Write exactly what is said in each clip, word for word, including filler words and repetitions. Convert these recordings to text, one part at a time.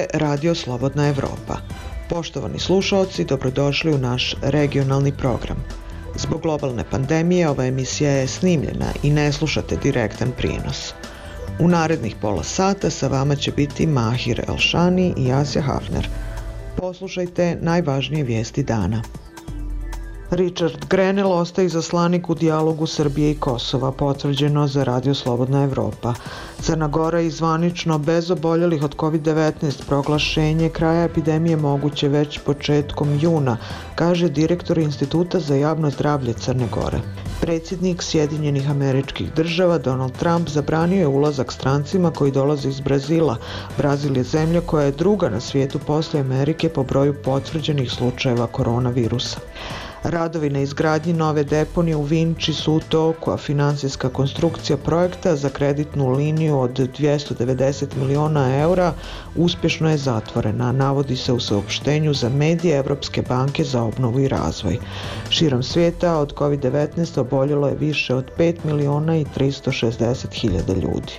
je Radio Slobodna Evropa. Poštovani slušaoci, dobrodošli u naš regionalni program. Zbog globalne pandemije ova emisija je snimljena i ne slušate direktan prijenos. U narednih pola sata sa vama će biti Mahir Elšani i Asja Hafner. Poslušajte najvažnije vijesti dana. Richard Grenell ostaje izaslanik u dijalogu Srbije i Kosova, potvrđeno za Radio Slobodna Evropa. Crna Gora je zvanično bez oboljelih od kovid devetnaest, proglašenje kraja epidemije moguće već početkom juna, kaže direktor Instituta za javno zdravlje Crne Gore. Predsjednik Sjedinjenih Američkih Država Donald Trump zabranio je ulazak strancima koji dolaze iz Brazila. Brazil je zemlja koja je druga na svijetu poslije Amerike po broju potvrđenih slučajeva koronavirusa. Radovi na izgradnji nove deponije u Vinči su u toku, a financijska konstrukcija projekta za kreditnu liniju od dvjesto devedeset miliona eura uspješno je zatvorena, navodi se u saopštenju za medije Evropske banke za obnovu i razvoj. Širom svijeta od kovid devetnaest oboljelo je više od pet miliona i tristo šezdeset hiljada ljudi.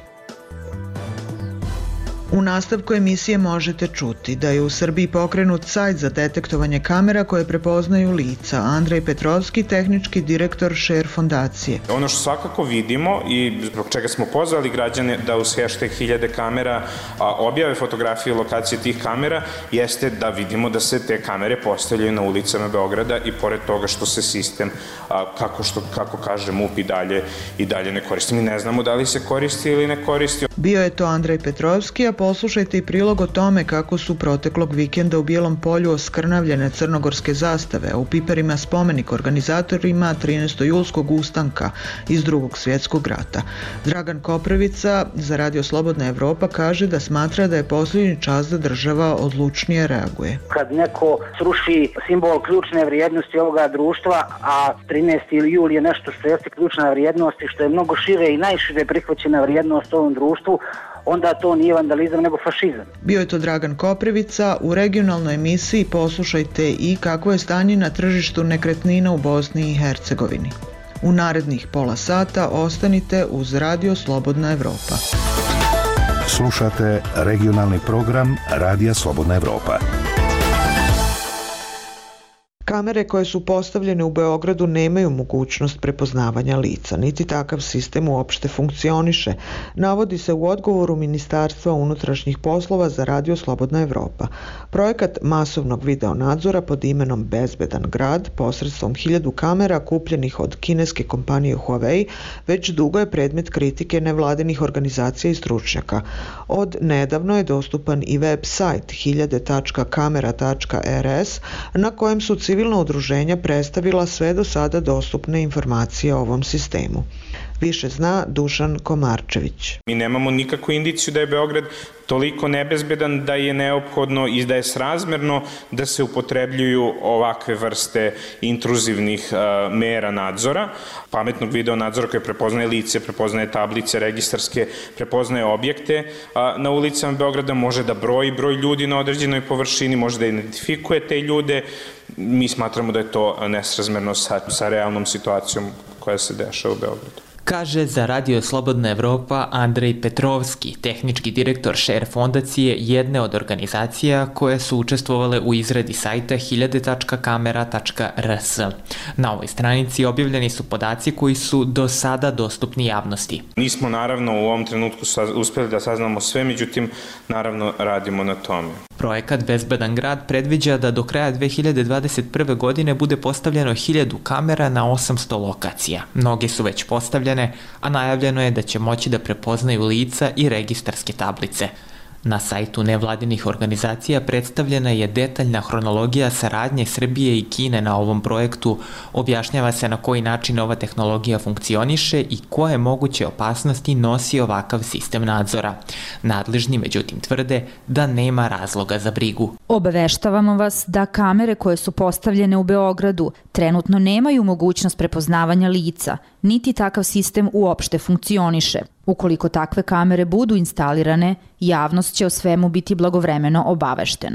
U nastavku emisije možete čuti da je u Srbiji pokrenut sajt za detektovanje kamera koje prepoznaju lica. Andrej Petrovski, tehnički direktor Share fondacije. Ono što svakako vidimo i zbog čega smo pozvali građane da uz hashtag hiljade kamera objave fotografije i lokacije tih kamera, jeste da vidimo da se te kamere postavljaju na ulicama Beograda i pored toga što se sistem, kako, što, kako kaže M U P, i dalje, i dalje ne koristi. Mi ne znamo da li se koristi ili ne koristi. Bio je to Andrej Petrovski, a poslušajte i prilog o tome kako su proteklog vikenda u Bijelom Polju oskrnavljene crnogorske zastave, a u Piperima spomenik organizatorima trinaestojulskog ustanka iz Drugog svjetskog rata. Dragan Koprivica za Radio Slobodna Evropa kaže da smatra da je posljednji čas da država odlučnije reaguje. Kad neko sruši simbol ključne vrijednosti ovoga društva, a trinaesti jul je nešto što jeste ključna vrijednost i što je mnogo šire i najšire prihvaćena vrijednost ovom društvu, onda to nije vandalizam nego fašizam. Bio je to Dragan Koprivica. U regionalnoj emisiji poslušajte i kako je stanje na tržištu nekretnina u Bosni i Hercegovini. U narednih pola sata ostanite uz Radio Slobodna Evropa. Slušate regionalni program Radija Slobodna Evropa. Kamere koje su postavljene u Beogradu nemaju mogućnost prepoznavanja lica, niti takav sistem uopšte funkcioniše, navodi se u odgovoru Ministarstva unutrašnjih poslova za Radio Slobodna Evropa. Projekat masovnog videonadzora pod imenom Bezbedan grad posredstvom hiljadu kamera kupljenih od kineske kompanije Huawei već dugo je predmet kritike nevladinih organizacija i stručnjaka. Od nedavno je dostupan i web sajt hiljade tačka kamera tačka er es na kojem su civilna udruženja predstavila sve do sada dostupne informacije o ovom sistemu. Više zna Dušan Komarčević. Mi nemamo nikakvu indiciju da je Beograd toliko nebezbedan da je neophodno i da je srazmerno da se upotrebljuju ovakve vrste intruzivnih uh, mera nadzora, pametnog video nadzora koji prepoznaje lice, prepoznaje tablice registarske, prepoznaje objekte uh, na ulicama Beograda, može da broji broj ljudi na određenoj površini, može da identifikuje te ljude. Mi smatramo da je to nesrazmerno sa, sa realnom situacijom koja se dešava u Beogradu. Kaže za Radio Slobodna Evropa Andrej Petrovski, tehnički direktor Share fondacije, jedne od organizacija koje su učestvovale u izradi sajta hiljade tačka kamera tačka er es. Na ovoj stranici objavljeni su podaci koji su do sada dostupni javnosti. Nismo naravno u ovom trenutku uspjeli da saznamo sve, međutim naravno radimo na tome. Projekat Bezbedan grad predviđa da do kraja dve hiljade dvadeset prve. godine bude postavljeno hiljadu kamera na osamsto lokacija. Mnoge su već postavljene, a najavljeno je da će moći da prepoznaju lica i registarske tablice. Na sajtu nevladinih organizacija predstavljena je detaljna hronologija saradnje Srbije i Kine na ovom projektu, objašnjava se na koji način ova tehnologija funkcioniše i koje moguće opasnosti nosi ovakav sistem nadzora. Nadležni međutim tvrde da nema razloga za brigu. Obaveštavamo vas da kamere koje su postavljene u Beogradu trenutno nemaju mogućnost prepoznavanja lica, niti takav sistem uopšte funkcioniše. Ukoliko takve kamere budu instalirane, javnost će o svemu biti blagovremeno obaveštena.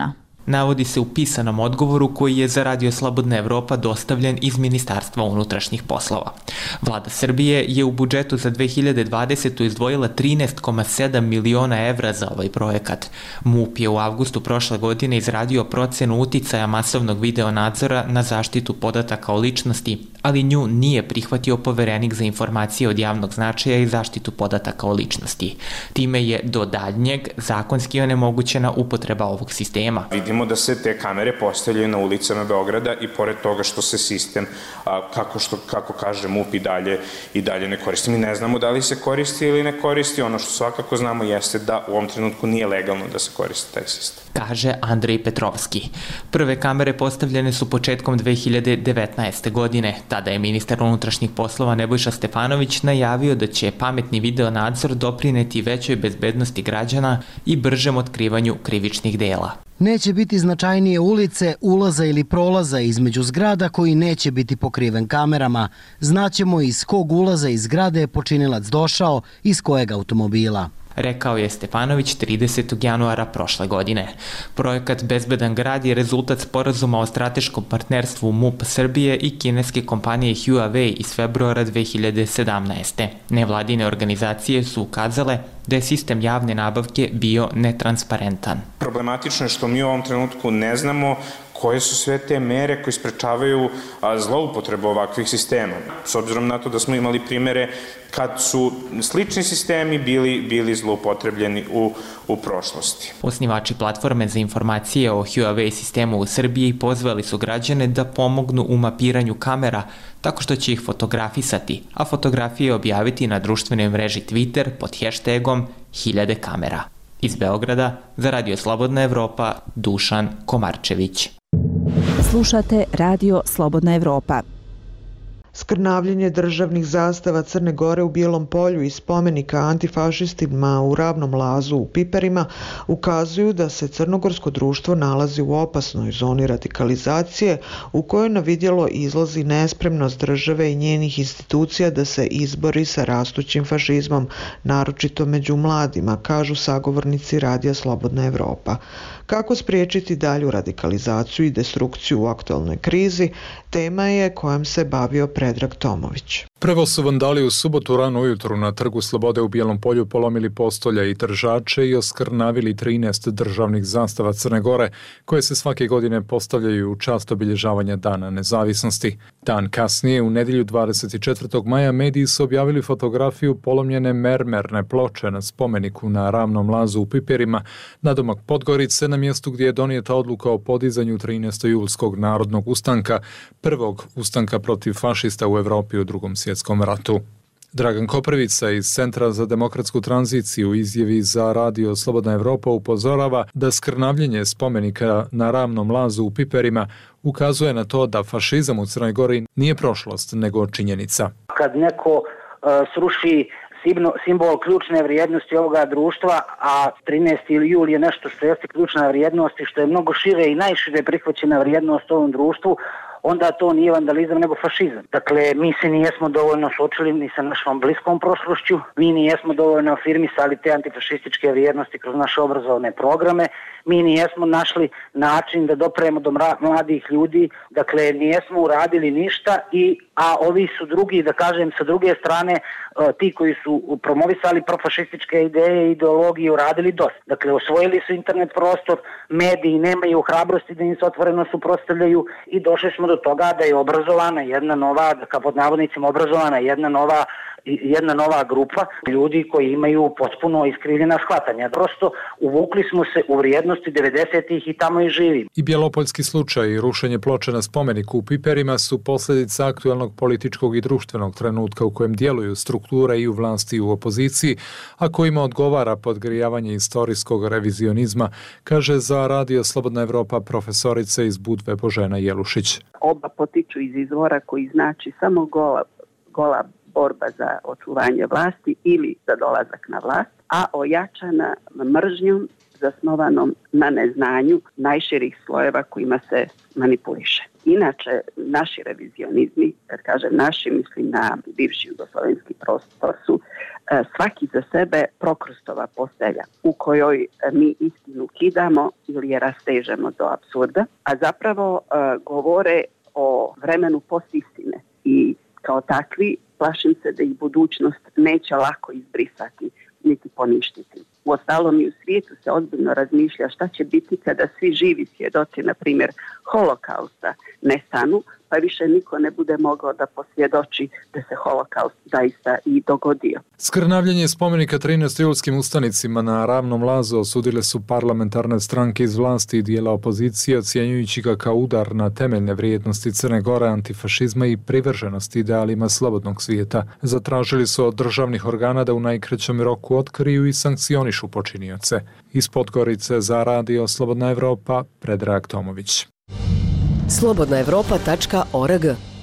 navodi se u pisanom odgovoru koji je za Radio Slobodna Evropa dostavljen iz Ministarstva unutrašnjih poslova. Vlada Srbije je u budžetu za dve hiljade dvadesetu. izdvojila trinaest zarez sedam miliona evra za ovaj projekat. MUP je u avgustu prošle godine izradio procenu uticaja masovnog videonadzora na zaštitu podataka o ličnosti, ali nju nije prihvatio Poverenik za informacije od javnog značaja i zaštitu podataka o ličnosti. Time je do daljnjeg zakonski onemogućena upotreba ovog sistema. Vidimo da se te kamere postavljaju na ulicama Beograda i pored toga što se sistem, a, kako, što, kako kaže MUP, i dalje, i dalje ne koristi. Mi ne znamo da li se koristi ili ne koristi. Ono što svakako znamo jeste da u ovom trenutku nije legalno da se koristi taj sistem. Kaže Andrej Petrovski. Prve kamere postavljene su početkom dve hiljade devetnaeste. godine. Tada je ministar unutrašnjih poslova Nebojša Stefanović najavio da će pametni video nadzor doprineti većoj bezbednosti građana i bržem otkrivanju krivičnih dela. Neće biti značajnije ulice, ulaza ili prolaza između zgrada koji neće biti pokriven kamerama. Znaćemo iz kog ulaza iz zgrade je počinilac došao, iz kojeg automobila, rekao je Stefanović tridesetog januara prošle godine. Projekat Bezbedan grad je rezultat sporazuma o strateškom partnerstvu MUP Srbije i kineske kompanije Huawei iz februara dve hiljade sedamnaeste. Nevladine organizacije su ukazale da je sistem javne nabavke bio netransparentan. Problematično je što mi u ovom trenutku ne znamo koje su sve te mere koje sprečavaju zloupotrebu ovakvih sistema. S obzirom na to da smo imali primere kad su slični sistemi bili, bili zloupotrebljeni u, u prošlosti. Osnivači platforme za informacije o Huawei sistemu u Srbiji pozvali su građane da pomognu u mapiranju kamera tako što će ih fotografisati, a fotografije objaviti na društvenoj mreži Twitter pod hashtagom hiljade kamera. Iz Beograda za Radio Slobodna Evropa, Dušan Komarčević. Slušate Radio Slobodna Evropa. Skrnavljenje državnih zastava Crne Gore u Bijelom Polju i spomenika antifašistima u Ravnom Lazu u Piperima ukazuju da se crnogorsko društvo nalazi u opasnoj zoni radikalizacije u kojoj na vidjelo izlazi nespremnost države i njenih institucija da se izbori sa rastućim fašizmom, naročito među mladima, kažu sagovornici Radija Slobodna Evropa. Kako spriječiti dalju radikalizaciju i destrukciju u aktualnoj krizi, tema je kojom se bavio Predrag Tomović. Prvo su vandali u subotu rano ujutru na Trgu Slobode u Bijelom Polju polomili postolja i držače i oskrnavili trinaest državnih zastava Crne Gore, koje se svake godine postavljaju u čast obilježavanja Dana nezavisnosti. Dan kasnije, u nedjelju dvadeset četvrtog maja, mediji su objavili fotografiju polomljene mermerne ploče na spomeniku na Ravnom Lazu u Piperima, nadomak Podgorice, na mjestu gdje je donijeta odluka o podizanju trinaestojulskog narodnog ustanka, prvog ustanka protiv fašista u Evropi u drugom svjetskom ratu. Dragan Koprivica iz Centra za demokratsku tranziciju u izjavi za Radio Slobodna Evropa upozorava da skrnavljenje spomenika na Ravnom Lazu u Piperima ukazuje na to da fašizam u Crnoj Gori nije prošlost, nego činjenica. Kad neko uh, sruši simbol ključne vrijednosti ovoga društva, a trinaesti jul je nešto što jeste ključna vrijednost i što je mnogo šire i najšire prihvaćena vrijednost u ovom društvu, onda to nije vandalizam nego fašizam. Dakle, mi se nijesmo dovoljno suočili ni sa našom bliskom prošlošću, mi nijesmo dovoljno afirmisali te antifašističke vrijednosti kroz naše obrazovne programe, mi nijesmo našli način da dopremo do mladih ljudi, dakle nijesmo uradili ništa, i a ovi su drugi, da kažem, sa druge strane, ti koji su promovisali profašističke ideje i ideologije uradili dosta. Dakle, osvojili su internet prostor, mediji nemaju hrabrosti da im se otvoreno suprotstavljaju i došli smo do toga da je obrazovana jedna nova, kao pod navodnicima obrazovana jedna nova jedna nova grupa ljudi koji imaju potpuno iskrivljena shvatanja. Prosto uvukli smo se u vrijednosti devedesetih i tamo i živim. I bjelopoljski slučaj i rušenje ploče na spomeniku u Piperima su posljedica aktualnog političkog i društvenog trenutka u kojem djeluju strukture i u vlasti i u opoziciji, a kojima odgovara podgrijavanje istorijskog revizionizma, kaže za Radio Slobodna Evropa profesorica iz Budve Božena Jelušić. Oba potiču iz izvora koji znači samo gola, gola borba za očuvanje vlasti ili za dolazak na vlast, a ojačana mržnjom zasnovanom na neznanju najširih slojeva kojima se manipuliše. Inače, naši revizionizmi, kad kažem naši, mislim na bivši jugoslovenski prostor, su svaki za sebe Prokrustova postelja u kojoj mi istinu kidamo ili je rastežemo do apsurda, a zapravo govore o vremenu postistine i kao takvi plašim se da ih budućnost neće lako izbrisati niti poništiti. Uostalom i u svijetu se ozbiljno razmišlja šta će biti kada svi živi svjedoci, na primjer, holokausta nestanu, pa više niko ne bude mogao da posvjedoči da se holokaust zaista i dogodio. Skrnavljanje spomenika trinaest julskim ustanicima na Ravnom lazu osudile su parlamentarne stranke iz vlasti i dijela opozicije, ocjenjujući ga kao udar na temeljne vrijednosti Crne Gore, antifašizma i privrženosti idealima slobodnog svijeta. Zatražili su od državnih organa da u najkraćem roku otkriju i sankcionišu počinioce. Iz Podgorice za Radio Slobodna Evropa, Predrag Tomović. slobodna evropa tačka org.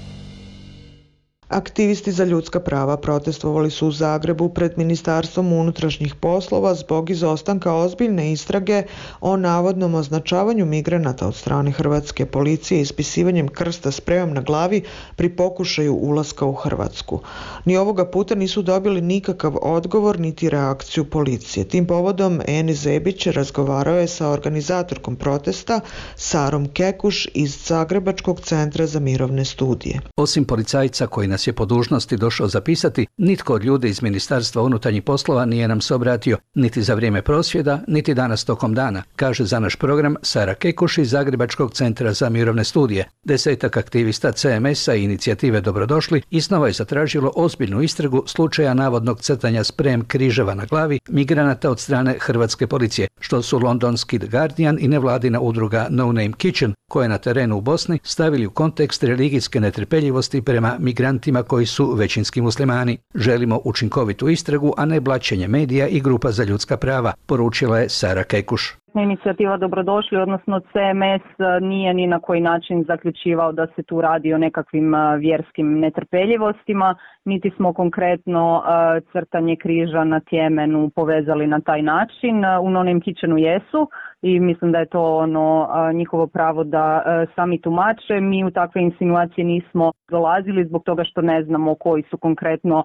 Aktivisti za ljudska prava protestovali su u Zagrebu pred Ministarstvom unutrašnjih poslova zbog izostanka ozbiljne istrage o navodnom označavanju migranata od strane hrvatske policije ispisivanjem krsta sprejom na glavi pri pokušaju ulaska u Hrvatsku. Ni ovoga puta nisu dobili nikakav odgovor niti reakciju policije. Tim povodom Enis Zebić razgovarao je sa organizatorkom protesta Sarom Kekuš iz Zagrebačkog centra za mirovne studije. Osim policajca koji nas je po dužnosti došao zapisati, nitko od ljudi iz Ministarstva unutarnjih poslova nije nam se obratio, niti za vrijeme prosvjeda, niti danas tokom dana, kaže za naš program Sara Kekuš iz Zagrebačkog centra za mirovne studije. Desetak aktivista C M S-a i inicijative Dobrodošli iznova je zatražilo ozbiljnu istragu slučaja navodnog crtanja sprem križeva na glavi migranata od strane hrvatske policije, što su londonski The Guardian i nevladina udruga No Name Kitchen, koje na terenu u Bosni stavili u kontekst religijske netrpeljivosti prema migrantima koji su većinski muslimani. Želimo učinkovitu istragu, a ne blaćenje medija i grupa za ljudska prava, poručila je Sara Kekuš. Inicijativa Dobrodošli, odnosno C M S, nije ni na koji način zaključivao da se tu radi o nekakvim vjerskim netrpeljivostima, niti smo konkretno crtanje križa na Tjemenu povezali na taj način. U No Name Kitchenu jesu i mislim da je to ono njihovo pravo da sami tumače. Mi u takve insinuacije nismo dolazili zbog toga što ne znamo koji su konkretno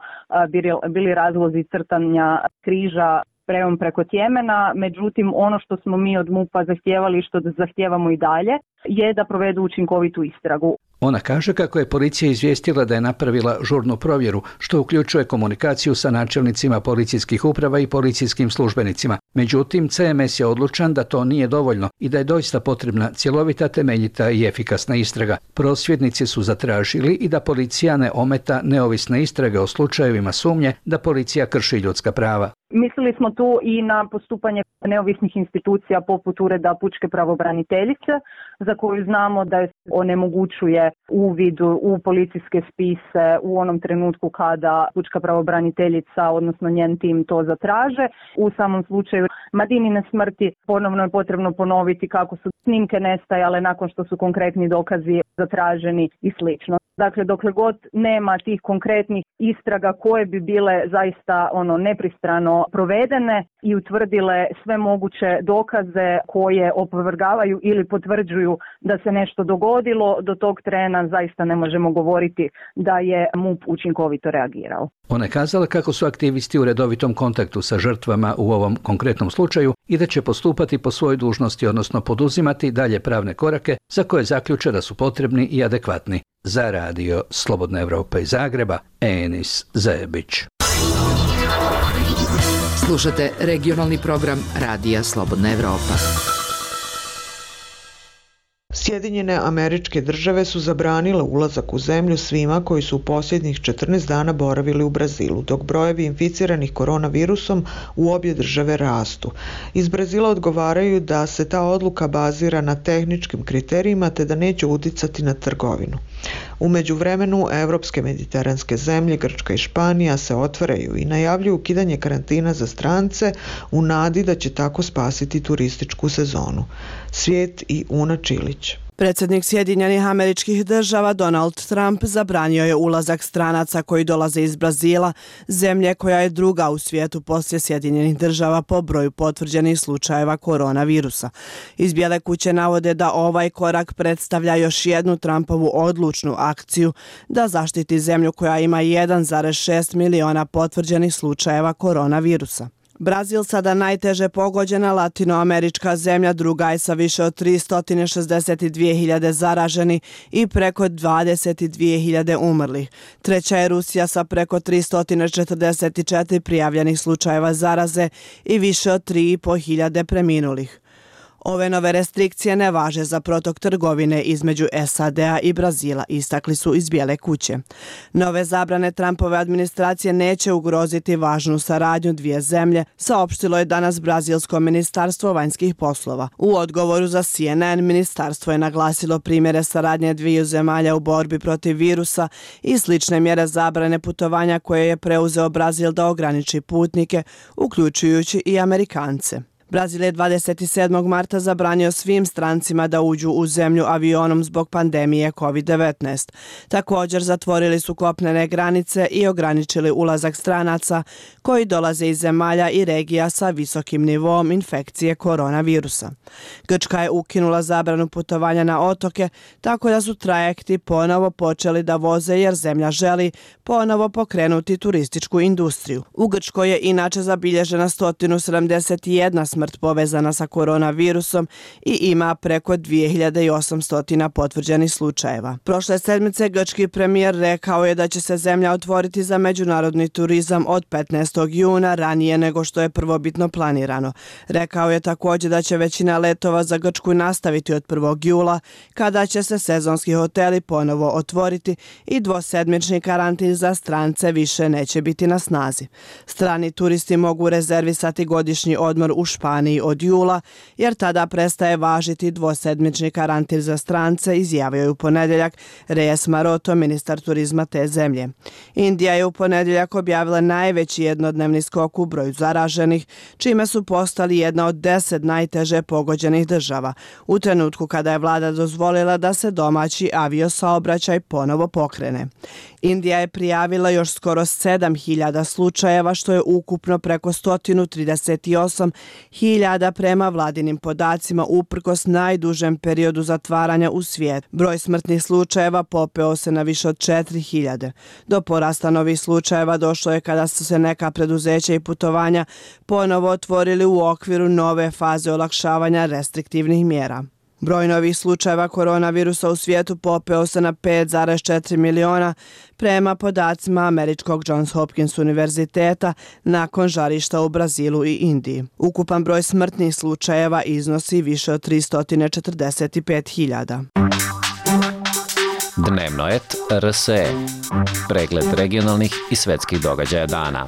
bili razlozi crtanja križa sprejom preko Tjemena, međutim ono što smo mi od MUP-a zahtijevali i što zahtijevamo i dalje je da provedu učinkovitu istragu. Ona kaže kako je policija izvijestila da je napravila žurnu provjeru, što uključuje komunikaciju sa načelnicima policijskih uprava i policijskim službenicima. Međutim, C M S je odlučan da to nije dovoljno i da je doista potrebna cjelovita, temeljita i efikasna istraga. Prosvjednici su zatražili i da policija ne ometa neovisne istrage o slučajevima sumnje da policija krši ljudska prava. Mislili smo tu i na postupanje neovisnih institucija poput Ureda pučke pravobraniteljice, za koju znamo da je onemogućuje uvid u policijske spise u onom trenutku kada pučka pravobraniteljica, odnosno njen tim, to zatraže. U samom slučaju Madinine smrti ponovno je potrebno ponoviti kako su snimke nestajale nakon što su konkretni dokazi zatraženi i slično. Dakle, dokle god nema tih konkretnih istraga koje bi bile zaista ono nepristrano provedene i utvrdile sve moguće dokaze koje opovrgavaju ili potvrđuju da se nešto dogodilo, do tog trena zaista ne možemo govoriti da je MUP učinkovito reagirao. Ona je kazala kako su aktivisti u redovitom kontaktu sa žrtvama u ovom konkretnom slučaju i da će postupati po svojoj dužnosti, odnosno poduzimati dalje pravne korake za koje zaključe da su potrebni i adekvatni. Za Radio Slobodna Evropa iz Zagreba, Enis Zebić. Slušate regionalni program Radija Slobodna Evropa. Sjedinjene Američke Države su zabranile ulazak u zemlju svima koji su u posljednjih četrnaest dana boravili u Brazilu, dok brojevi inficiranih koronavirusom u obje države rastu. Iz Brazila odgovaraju da se ta odluka bazira na tehničkim kriterijima te da neće uticati na trgovinu. U međuvremenu, evropske mediteranske zemlje, Grčka i Španija, se otvaraju i najavljuju ukidanje karantina za strance u nadi da će tako spasiti turističku sezonu. Svijet i Una Čilić. Predsjednik Sjedinjenih Američkih Država Donald Trump zabranio je ulazak stranaca koji dolaze iz Brazila, zemlje koja je druga u svijetu poslije Sjedinjenih Država po broju potvrđenih slučajeva koronavirusa. Iz Bijele kuće navode da ovaj korak predstavlja još jednu Trumpovu odlučnu akciju da zaštiti zemlju koja ima jedan zarez šest miliona potvrđenih slučajeva koronavirusa. Brazil, sada najteže pogođena latinoamerička zemlja, druga je sa više od tristo šezdeset dvije hiljade zaraženi i preko dvadeset dvije hiljade umrlih. Treća je Rusija sa preko tristo četrdeset četiri prijavljenih slučajeva zaraze i više od tri i po hiljade preminulih. Ove nove restrikcije ne važe za protok trgovine između S A D-a i Brazila, istakli su iz Bijele kuće. Nove zabrane Trumpove administracije neće ugroziti važnu saradnju dvije zemlje, saopštilo je danas Brazilsko ministarstvo vanjskih poslova. U odgovoru za C N N ministarstvo je naglasilo primjere saradnje dviju zemalja u borbi protiv virusa i slične mjere zabrane putovanja koje je preuzeo Brazil da ograniči putnike, uključujući i Amerikance. Brazil je dvadeset sedmog marta zabranio svim strancima da uđu u zemlju avionom zbog pandemije kovid devetnaest. Također zatvorili su kopnene granice i ograničili ulazak stranaca koji dolaze iz zemalja i regija sa visokim nivom infekcije koronavirusa. Grčka je ukinula zabranu putovanja na otoke, tako da su trajekti ponovo počeli da voze jer zemlja želi ponovo pokrenuti turističku industriju. U Grčkoj je inače zabilježena sto sedamdeset jedna smrt smrt povezana sa koronavirusom i ima preko dvije hiljade osamsto potvrđenih slučajeva. Prošle sedmice grčki premijer rekao je da će se zemlja otvoriti za međunarodni turizam od petnaestog juna ranije nego što je prvobitno planirano. Rekao je također da će većina letova za Grčku nastaviti od prvog jula, kada će se sezonski hoteli ponovo otvoriti i dvosedmični karantin za strance više neće biti na snazi. Strani turisti mogu rezervisati godišnji odmor u Španiji od jula, jer tada prestaje važiti dvosedmični karantin za strance, izjavio je u ponedjeljak Reyes Maroto, ministar turizma te zemlje. Indija je u ponedjeljak objavila najveći jednodnevni skok u broju zaraženih, čime su postali jedna od deset najteže pogođenih država, u trenutku kada je vlada dozvolila da se domaći aviosaobraćaj ponovo pokrene. Indija je prijavila još skoro sedam hiljada slučajeva, što je ukupno preko sto trideset osam hiljada prema vladinim podacima uprkos najdužem periodu zatvaranja u svijetu. Broj smrtnih slučajeva popeo se na više od četiri hiljade. Do porasta novih slučajeva došlo je kada su se neka preduzeća i putovanja ponovo otvorili u okviru nove faze olakšavanja restriktivnih mjera. Broj novih slučajeva koronavirusa u svijetu popeo se na pet zarez četiri miliona prema podacima američkog Johns Hopkins univerziteta nakon žarišta u Brazilu i Indiji. Ukupan broj smrtnih slučajeva iznosi više od tristo četrdeset pet hiljada. Dnevnoet R S E. Pregled regionalnih i svetskih događaja dana.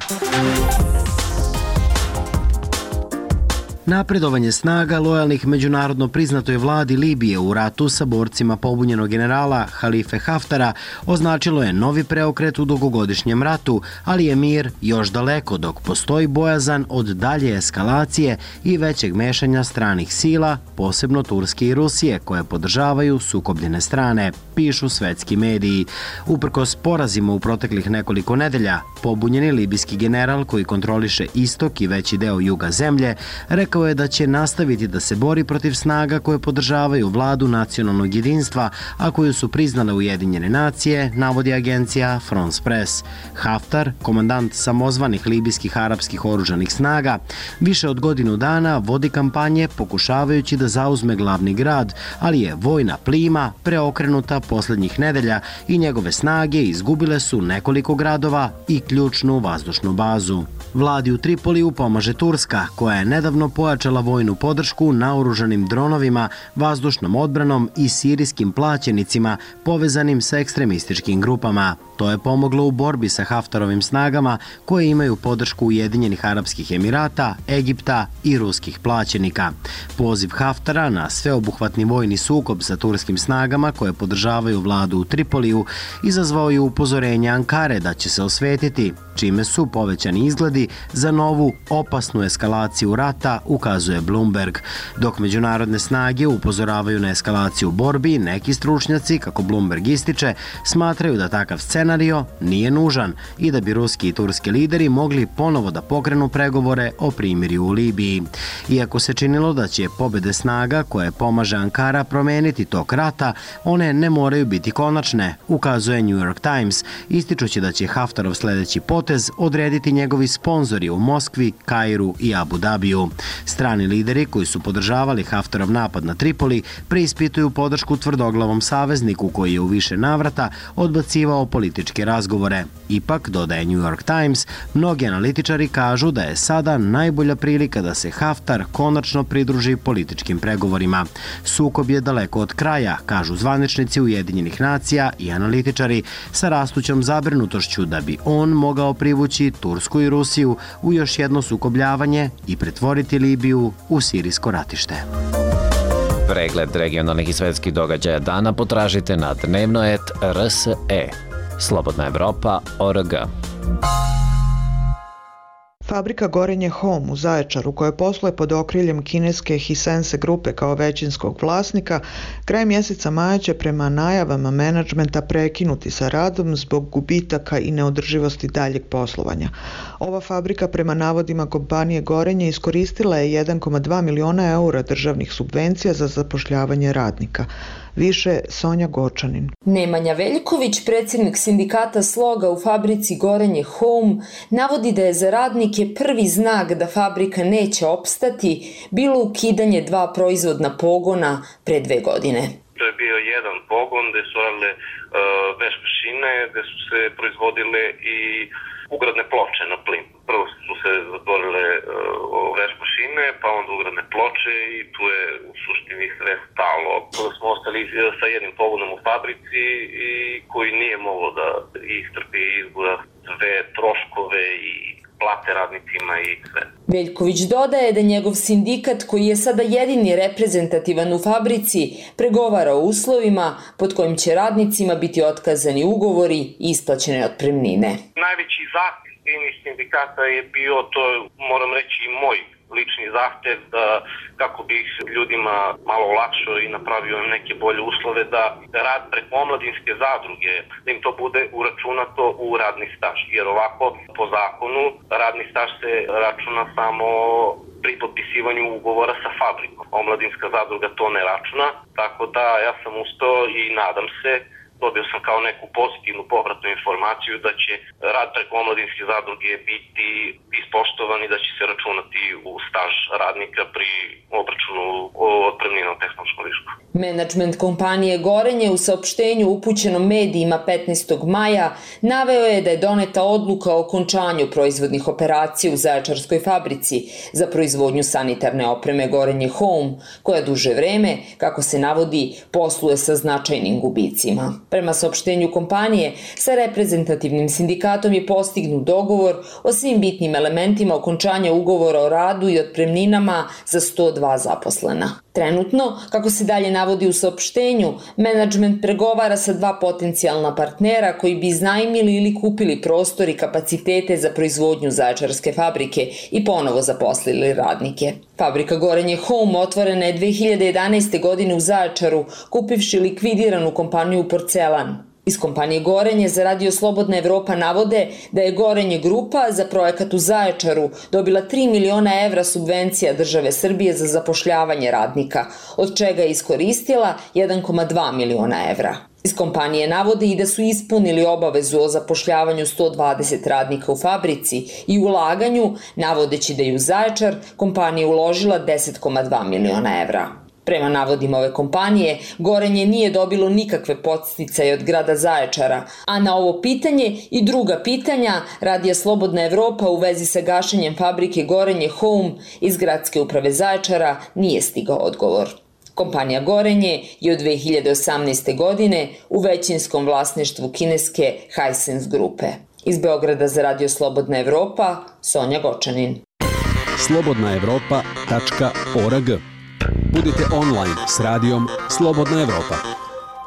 Napredovanje snaga lojalnih međunarodno priznatoj vladi Libije u ratu sa borcima pobunjenog generala Halife Haftara označilo je novi preokret u dugogodišnjem ratu, ali je mir još daleko dok postoji bojazan od dalje eskalacije i većeg mešanja stranih sila, posebno Turske i Rusije, koje podržavaju sukobljene strane, pišu svetski mediji. Uprkos porazima u proteklih nekoliko nedelja, pobunjeni libijski general koji kontroliše istok i veći deo juga zemlje, rekao je da će nastaviti da se bori protiv snaga koje podržavaju vladu nacionalnog jedinstva, a koju su priznale Ujedinjene nacije, navodi agencija France Press. Haftar, komandant samozvanih libijskih arapskih oružanih snaga, više od godinu dana vodi kampanje pokušavajući da zauzme glavni grad, ali je vojna plima preokrenuta posljednjih nedelja i njegove snage izgubile su nekoliko gradova i ključnu vazdušnu bazu. Vladi u Tripoliju pomaže Turska, koja je nedavno pojačala vojnu podršku naoružanim dronovima, vazdušnom odbranom i sirijskim plaćenicima povezanim sa ekstremističkim grupama. To je pomoglo u borbi sa Haftarovim snagama koje imaju podršku Ujedinjenih Arapskih Emirata, Egipta i ruskih plaćenika. Poziv Haftara na sveobuhvatni vojni sukob sa turskim snagama koje podržavaju vladu u Tripoliju izazvao je upozorenje Ankare da će se osvetiti čime su povećani izgledi za novu opasnu eskalaciju rata, ukazuje Bloomberg. Dok međunarodne snage upozoravaju na eskalaciju borbi, neki stručnjaci, kako Bloomberg ističe, smatraju da takav scenario nije nužan i da bi ruski i turski lideri mogli ponovo da pokrenu pregovore o primirju u Libiji. Iako se činilo da će pobede snaga koje pomaže Ankara promeniti tok rata, one ne moraju biti konačne, ukazuje New York Times, ističući da će Haftarov sledeći potez odrediti njegovi sponzori u Moskvi, Kairu i Abu Dabiju. Strani lideri koji su podržavali Haftarov napad na Tripoli preispituju podršku tvrdoglavom savezniku koji je u više navrata odbacivao političke razgovore. Ipak, dodaje New York Times, mnogi analitičari kažu da je sada najbolja prilika da se Haftar konačno pridruži političkim pregovorima. Sukob je daleko od kraja, kažu zvaničnici Ujedinjenih nacija i analitičari, sa rastućom zabrinutošću da bi on mogao privući Tursku i Rusiju u još jedno sukobljavanje i pretvoriti Libiju u sirijsko ratište. Pregled regionalnih i svetskih događaja dana potražite na dnevnoet R S E. Slobodna Evropa O R G. Fabrika Gorenje Home u Zaječaru, koja posluje pod okriljem kineske Hisense grupe kao većinskog vlasnika, kraj mjeseca maja će prema najavama menadžmenta prekinuti sa radom zbog gubitaka i neodrživosti daljeg poslovanja. Ova fabrika prema navodima kompanije Gorenje iskoristila je jedan zarez dva miliona eura državnih subvencija za zapošljavanje radnika. Više Sonja Gočanin. Nemanja Veljković, predsjednik sindikata Sloga u fabrici Gorenje Home, navodi da je za radnike prvi znak da fabrika neće opstati bilo ukidanje dva proizvodna pogona pre dve godine. To je bio jedan pogon gde su radile uh, veš mašine, gde su se proizvodile i ugradne ploče na plin. Prvo su se zatvorile uh, veš mašine, pa onda ugradne ploče i tu je u suštini sve stalo. Kada smo ostali sa jednim pogonom u fabrici i koji nije moglo da istrpi izgleda sve troškove i plate radnicima i sve. Veljković dodaje da njegov sindikat, koji je sada jedini reprezentativan u fabrici, pregovara o uslovima pod kojim će radnicima biti otkazani ugovori i isplaćene otpremnine. Najveći zahtev sindikata je bio, to moram reći i moj lični zahtev, da kako bih ljudima malo olakšao i napravio neke bolje uslove, da rad preko omladinske zadruge, da im to bude uračunato u radni staž. Jer ovako, po zakonu, radni staž se računa samo pri potpisivanju ugovora sa fabrikom. Omladinska zadruga to ne računa, tako da ja sam ustao i nadam se, dobio sam kao neku pozitivnu povratnu informaciju da će rad preko omladinske zadruge biti ispoštovan i da će se računati u staž radnika pri obračunu otpremnina u tehnološkom višku. Menadžment kompanije Gorenje u saopštenju upućenom medijima petnaestog maja naveo je da je doneta odluka o okončanju proizvodnih operacija u Zaječarskoj fabrici za proizvodnju sanitarne opreme Gorenje Home, koja duže vreme, kako se navodi, posluje sa značajnim gubicima. Prema saopštenju kompanije, sa reprezentativnim sindikatom je postignut dogovor o svim bitnim elementima okončanja ugovora o radu i otpremninama za sto dva zaposlena. Trenutno, kako se dalje navodi u saopštenju, menadžment pregovara sa dva potencijalna partnera koji bi iznajmili ili kupili prostor i kapacitete za proizvodnju Zaječarske fabrike i ponovo zaposlili radnike. Fabrika Gorenje Home otvorena je dve hiljade jedanaeste. godine u Zaječaru, kupivši likvidiranu kompaniju Porcelan. Iz kompanije Gorenje za Radio Slobodna Evropa navode da je Gorenje grupa za projekat u Zaječaru dobila tri miliona evra subvencija države Srbije za zapošljavanje radnika, od čega je iskoristila jedan zarez dva miliona evra. Iz kompanije navode i da su ispunili obavezu o zapošljavanju sto dvadeset radnika u fabrici i ulaganju, navodeći da je u Zaječar kompanija uložila deset zarez dva miliona evra. Prema navodima ove kompanije, Gorenje nije dobilo nikakve podsticaje od grada Zaječara, a na ovo pitanje i druga pitanja Radija Slobodna Evropa u vezi sa gašenjem fabrike Gorenje Home iz gradske uprave Zaječara nije stigao odgovor. Kompanija Gorenje je od dve hiljade osamnaeste. godine u većinskom vlasništvu kineske Hisense grupe. Iz Beograda za Radio Slobodna Evropa, Sonja Gočanin. slobodna evropa tačka org. Budite online s radijom Slobodna Evropa.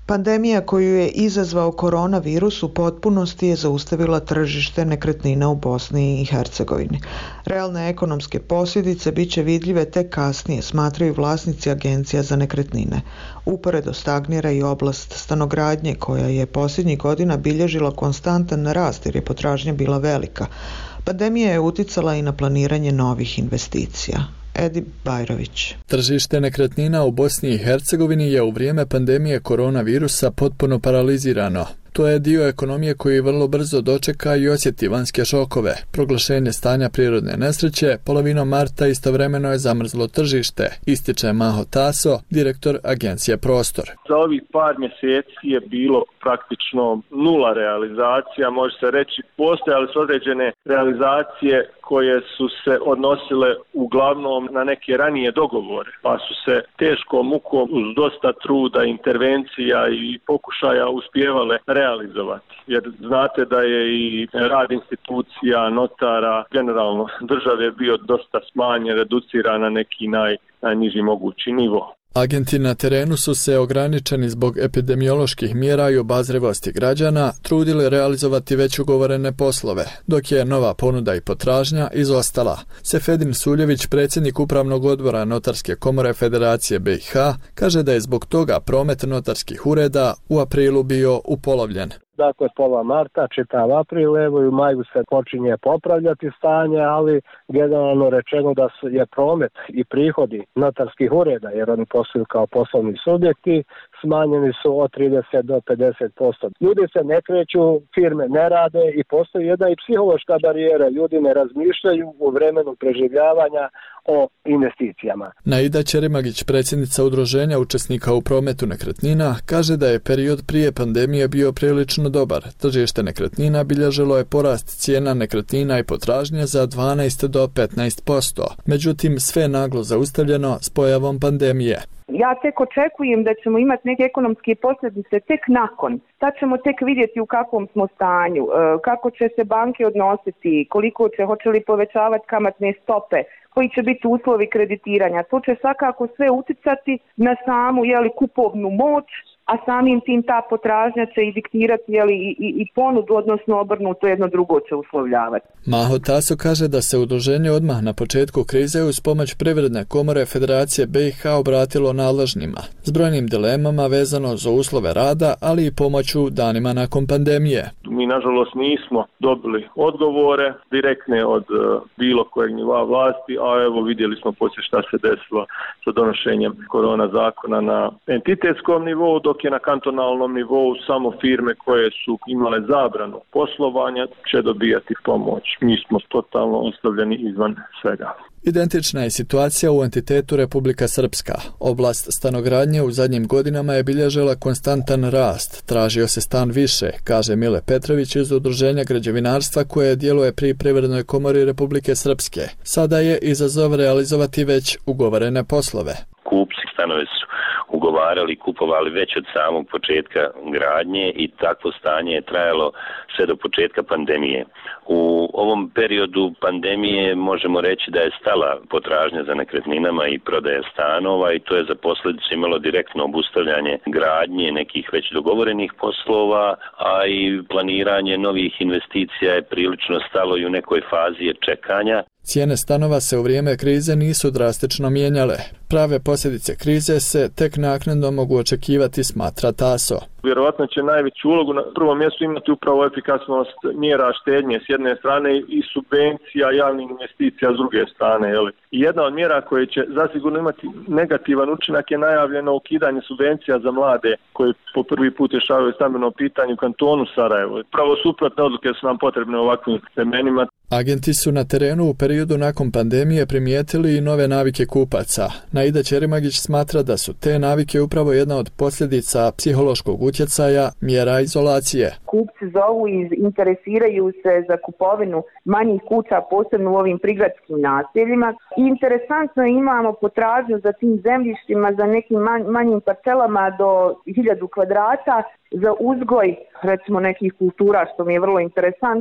Pandemija koju je izazvao koronavirus u potpunosti je zaustavila tržište nekretnina u Bosni i Hercegovini. Realne ekonomske posljedice bit će vidljive tek kasnije, smatraju vlasnici agencija za nekretnine. Uporedo stagnira i oblast stanogradnje koja je posljednjih godina bilježila konstantan rast jer je potražnja bila velika. Pandemija je uticala i na planiranje novih investicija. Edi Bajrović. Tržište nekretnina u Bosni i Hercegovini je u vrijeme pandemije koronavirusa potpuno paralizirano. To je dio ekonomije koji vrlo brzo dočeka i osjeti vanjske šokove. Proglašenje stanja prirodne nesreće polovinom marta istovremeno je zamrzlo tržište, ističe Maho Taso, direktor agencije Prostor. Za ovih par mjeseci je bilo praktično nula realizacija, može se reći postojale su određene realizacije koje su se odnosile uglavnom na neke ranije dogovore, pa su se teškom mukom uz dosta truda, intervencija i pokušaja uspijevale realizovati. Jer znate da je i rad institucija, notara, generalno države bio dosta smanjen, reduciran na neki naj, najniži mogući nivo. Agenti na terenu su se ograničeni zbog epidemioloških mjera i obazrivosti građana trudili realizovati već ugovorene poslove, dok je nova ponuda i potražnja izostala. Sefedin Suljević, predsjednik Upravnog odbora Notarske komore Federacije B i H, kaže da je zbog toga promet notarskih ureda u aprilu bio upolovljen. Dakle, pola marta, čitav april, evo i u maju se počinje popravljati stanje, ali generalno rečeno da je promet i prihodi notarskih ureda, jer oni posluju kao poslovni subjekti, smanjeni su od trideset do pedeset posto. Ljudi se ne kreću, firme ne rade i postoji jedna i psihološka barijera. Ljudi ne razmišljaju u vremenu preživljavanja o investicijama. Naida Ćerimagić, predsjednica udruženja učesnika u prometu nekretnina, kaže da je period prije pandemije bio prilično dobar. Tržište nekretnina bilježilo je porast cijena nekretnina i potražnje za dvanaest do petnaest posto. Međutim, sve naglo zaustavljeno s pojavom pandemije. Ja tek očekujem da ćemo imati neke ekonomske posljedice tek nakon. Tad ćemo tek vidjeti u kakvom smo stanju, kako će se banke odnositi, koliko će, hoće li povećavati kamatne stope, koji će biti uslovi kreditiranja. To će svakako sve uticati na samu jeli, kupovnu moć, a samim tim ta potražnja će i diktirati jeli, i, i, i ponudu, odnosno obrnuto jedno drugo će uslovljavati. Maho Taso kaže da se udruženje odmah na početku krize uz pomoć Privredne komore Federacije B i H obratilo nadležnima s brojnim dilemama vezano za uslove rada, ali i pomoću danima nakon pandemije. Mi nažalost nismo dobili odgovore direktne od uh, bilo kojeg nivoa vlasti, a evo vidjeli smo poslije šta se desilo sa donošenjem korona zakona na entitetskom nivou, dok je na kantonalnom nivou samo firme koje su imale zabranu poslovanja će dobijati pomoć. Mi smo totalno ostavljeni izvan svega. Identična je situacija u entitetu Republika Srpska. Oblast stanogradnje u zadnjim godinama je bilježila konstantan rast. Tražio se stan više, kaže Mile Petrović iz Udruženja građevinarstva koje djeluje pri Privrednoj komori Republike Srpske. Sada je izazov realizovati već ugovorene poslove. Kupci stanove su ugovarali i kupovali već od samog početka gradnje i takvo stanje je trajalo sve do početka pandemije. U ovom periodu pandemije možemo reći da je stala potražnja za nekretninama i prodaja stanova i to je za posljedicu imalo direktno obustavljanje gradnje nekih već dogovorenih poslova, a i planiranje novih investicija je prilično stalo i u nekoj fazi je čekanja. Cijene stanova se u vrijeme krize nisu drastično mijenjale. Prave posljedice krize se tek naknadno mogu očekivati, smatra Taso. Vjerovatno će najveću ulogu na prvom mjestu imati upravo efikasnost mjera štednje s jedne strane i subvencija javnih investicija s druge strane. Jeli. Jedna od mjera koje će zasigurno imati negativan učinak je najavljeno ukidanje subvencija za mlade koji po prvi put rješavaju stambeno pitanje u kantonu Sarajevo. Pravo suprotne odluke su nam potrebne u ovakvim vremenima. Agenti su na terenu u periodu nakon pandemije primijetili i nove navike kupaca. Naida Ćerimagić smatra da su te navike upravo jedna od posljedica psihološkog utjecaja mjera izolacije. Kupci zovu i interesiraju se za kupovinu manjih kuća, posebno u ovim prigradskim naseljima. Interesantno imamo potražnju za tim zemljištima, za nekim manjim parcelama do hiljadu kvadrata, za uzgoj recimo nekih kultura, što mi je vrlo interesantno.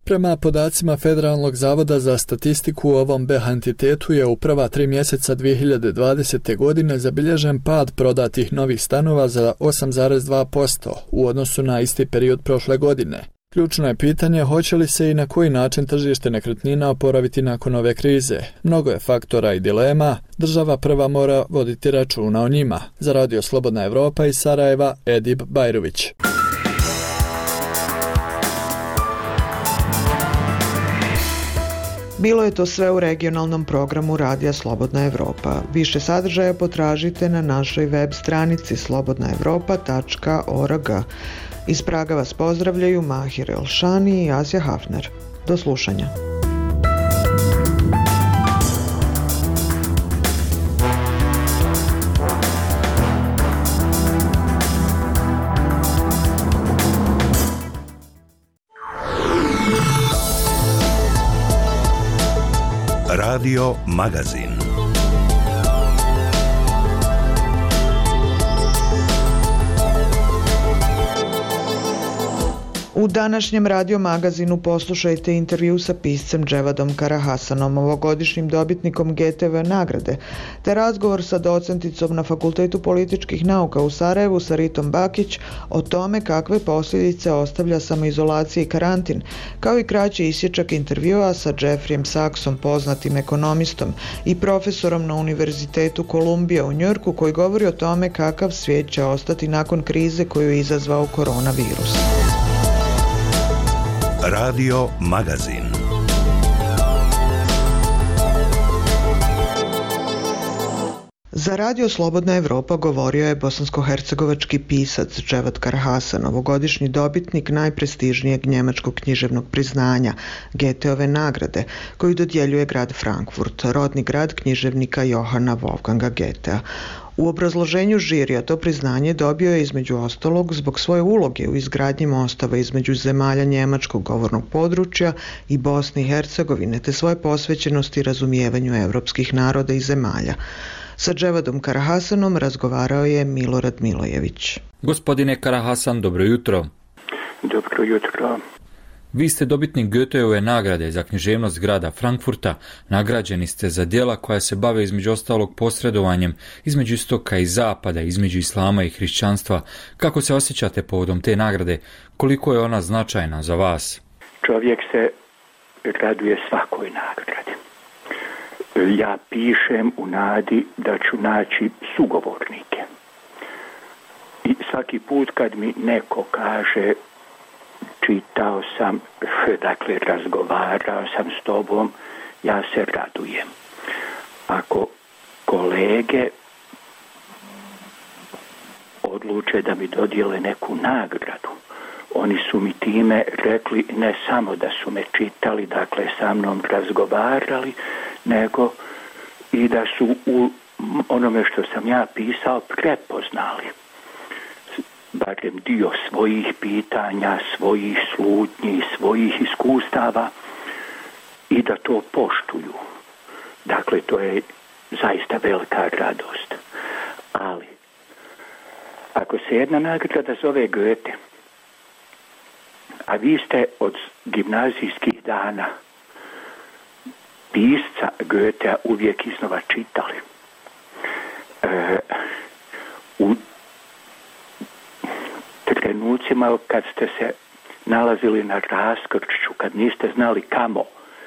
Prema podacima Federalnog zavoda za statistiku u ovom B entitetu je u prva tri mjeseca dvije hiljade dvadesete. godine zabilježen pad prodatih novih stanova za osam zarez dva posto u odnosu na isti period prošle godine. Ključno je pitanje hoće li se i na koji način tržište nekretnina oporaviti nakon ove krize. Mnogo je faktora i dilema, država prva mora voditi računa o njima. Za Radio Slobodna Evropa iz Sarajeva, Edib Bajrović. Bilo je to sve u regionalnom programu Radija Slobodna Evropa. Više sadržaja potražite na našoj web stranici slobodna evropa tačka org. Iz Praga vas pozdravljaju Mahir Elšani i Asja Hafner. Do slušanja. Radio Magazin. U današnjem Radio Magazinu poslušajte intervju sa piscem Dževadom Karahasanom, ovogodišnjim dobitnikom G T V nagrade, te razgovor sa docenticom na Fakultetu političkih nauka u Sarajevu sa Ritom Bakić o tome kakve posljedice ostavlja samoizolacija i karantin, kao i kraći isječak intervjua sa Jeffreyem Saxom, poznatim ekonomistom i profesorom na Univerzitetu Kolumbija u Njujorku, koji govori o tome kakav svijet će ostati nakon krize koju je izazvao koronavirus. Radio Magazin. Za Radio Slobodna Evropa govorio je bosansko-hercegovački pisac Dževad Karahasan, ovogodišnji dobitnik najprestižnijeg njemačkog književnog priznanja, Goetheve nagrade, koju dodjeljuje grad Frankfurt, rodni grad književnika Johana Wolfganga Goethea. U obrazloženju žirija to priznanje dobio je između ostalog zbog svoje uloge u izgradnji mostova između zemalja njemačkog govornog područja i Bosne i Hercegovine, te svoje posvećenosti razumijevanju evropskih naroda i zemalja. Sa Dževadom Karahasanom razgovarao je Milorad Milojević. Gospodine Karahasan, dobro jutro. Dobro jutro. Vi ste dobitnik Goetheove nagrade za književnost grada Frankfurta. Nagrađeni ste za djela koja se bave između ostalog posredovanjem između istoka i zapada, između islama i hrišćanstva. Kako se osjećate povodom te nagrade? Koliko je ona značajna za vas? Čovjek se raduje svakoj nagradi. Ja pišem u nadi da ću naći sugovornike. I svaki put kad mi neko kaže čitao sam, dakle razgovarao sam s tobom, ja se radujem. Ako kolege odluče da mi dodijele neku nagradu, oni su mi time rekli ne samo da su me čitali, dakle sa mnom razgovarali, nego i da su u onome što sam ja pisao prepoznali barem dio svojih pitanja, svojih slutnji, svojih iskustava i da to poštuju. Dakle, to je zaista velika radost. Ali, ako se jedna nagrada zove Goethe, a vi ste od gimnazijskih dana pisca Goethea uvijek iznova čitali, e, u trenucima kad ste se nalazili na raskršću, kad niste znali kamo,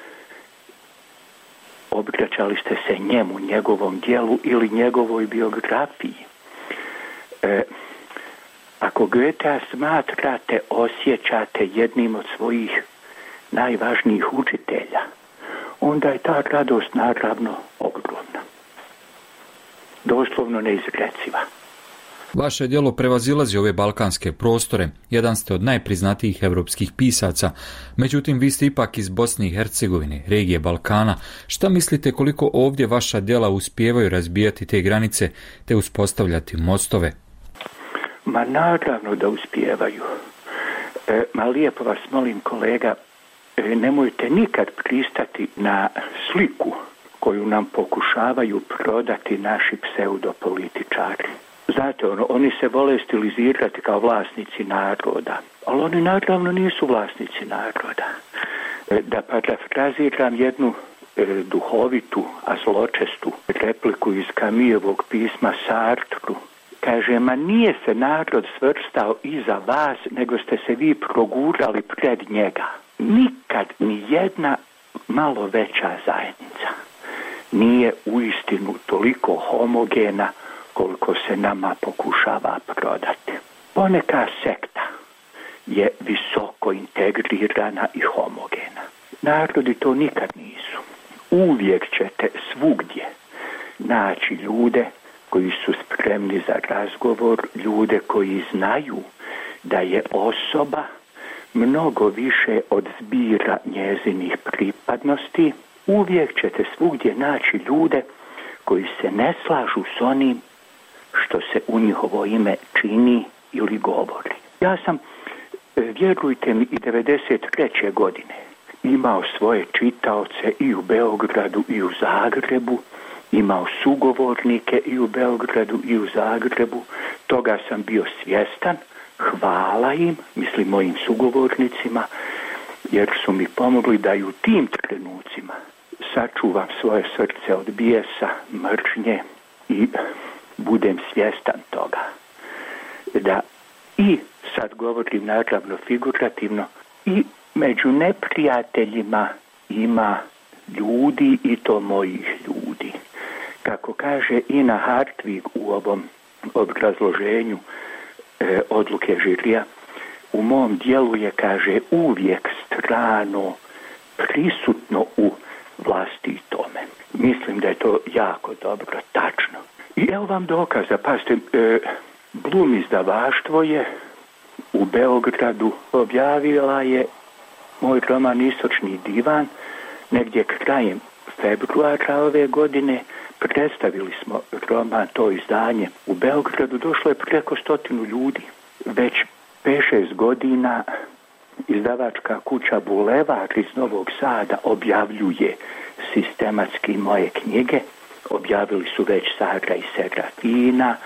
obraćali ste se njemu, njegovom djelu ili njegovoj biografiji. E, ako Goethea smatrate, osjećate jednim od svojih najvažnijih učitelja, onda je ta radost naravno ogromna. Doslovno neizreciva. Vaše djelo prevazilazi ove balkanske prostore, jedan ste od najpriznatijih evropskih pisaca, međutim vi ste ipak iz Bosne i Hercegovine, regije Balkana. Šta mislite koliko ovdje vaša djela uspijevaju razbijati te granice te uspostavljati mostove? Ma naravno da uspijevaju. E, ma lijepo vas molim kolega, e, nemojte nikad pristati na sliku koju nam pokušavaju prodati naši pseudopolitičari. Znate, ono, oni se vole stilizirati kao vlasnici naroda, ali oni naravno nisu vlasnici naroda. Da parafraziram jednu duhovitu, a zločestu repliku iz Camillovog pisma Sartru. Kaže, ma nije se narod svrstao iza vas, nego ste se vi progurali pred njega. Nikad ni jedna malo veća zajednica nije uistinu toliko homogena koliko se nama pokušava prodati. Poneka sekta je visoko integrirana i homogena. Narodi to nikad nisu. Uvijek ćete svugdje naći ljude koji su spremni za razgovor, ljude koji znaju da je osoba mnogo više od zbira njezinih pripadnosti. Uvijek ćete svugdje naći ljude koji se ne slažu s onim što se u njihovo ime čini ili govori. Ja sam, vjerujte mi, i devedeset treće godine imao svoje čitaoce i u Beogradu i u Zagrebu, imao sugovornike i u Beogradu i u Zagrebu, toga sam bio svjestan, hvala im, mislim mojim sugovornicima, jer su mi pomogli da i u tim trenucima sačuvam svoje srce od bijesa, mržnje i budem svjestan toga. Da i, sad govorim naravno figurativno, i među neprijateljima ima ljudi i to mojih ljudi. Kako kaže Ina Hartvig u ovom obrazloženju e, odluke žirija, u mom dijelu je, kaže, uvijek strano prisutno u vlasti tome. Mislim da je to jako dobro, tačno. I evo vam dokaza, pazite, e, Blum izdavaštvo je u Beogradu objavila je moj roman Istočni divan, negdje krajem februara ove godine. Predstavili smo roman, to izdanje u Beogradu, došlo je preko stotinu ljudi. Već pet šest godina izdavačka kuća Bulevar iz Novog Sada objavljuje sistematski moje knjige. Objavili su već Sara i Serafina,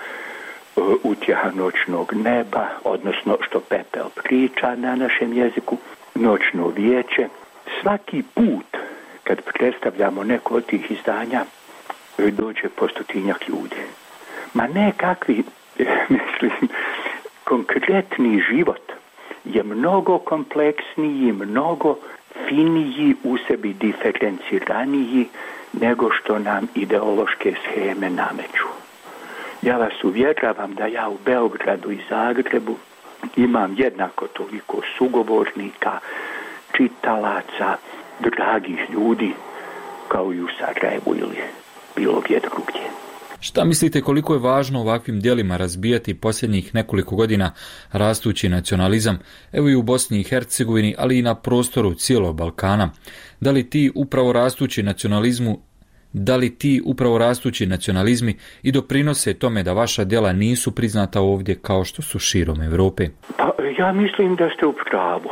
Utjeha noćnog neba, odnosno Što pepeo priča na našem jeziku, Noćno vijeće. Svaki put kad predstavljamo neko od tih izdanja dođe po stotinjak ljudi. Ma ne kakvi, mislim, konkretni život je mnogo kompleksniji, mnogo finiji, u sebi diferenciraniji nego što nam ideološke sheme nameću. Ja vas uvjeravam da ja u Beogradu i Zagrebu imam jednako toliko sugovornika, čitalaca, dragih ljudi kao i u Sarajevu ili bilo gdje drugdje. Šta mislite koliko je važno ovakvim djelima razbijati posljednjih nekoliko godina rastući nacionalizam, evo i u Bosni i Hercegovini, ali i na prostoru cijelog Balkana? Da li ti upravo rastući nacionalizmu Da li ti upravo rastući nacionalizmi i doprinose tome da vaša djela nisu priznata ovdje kao što su širom Europe? Pa, ja mislim da ste u pravu.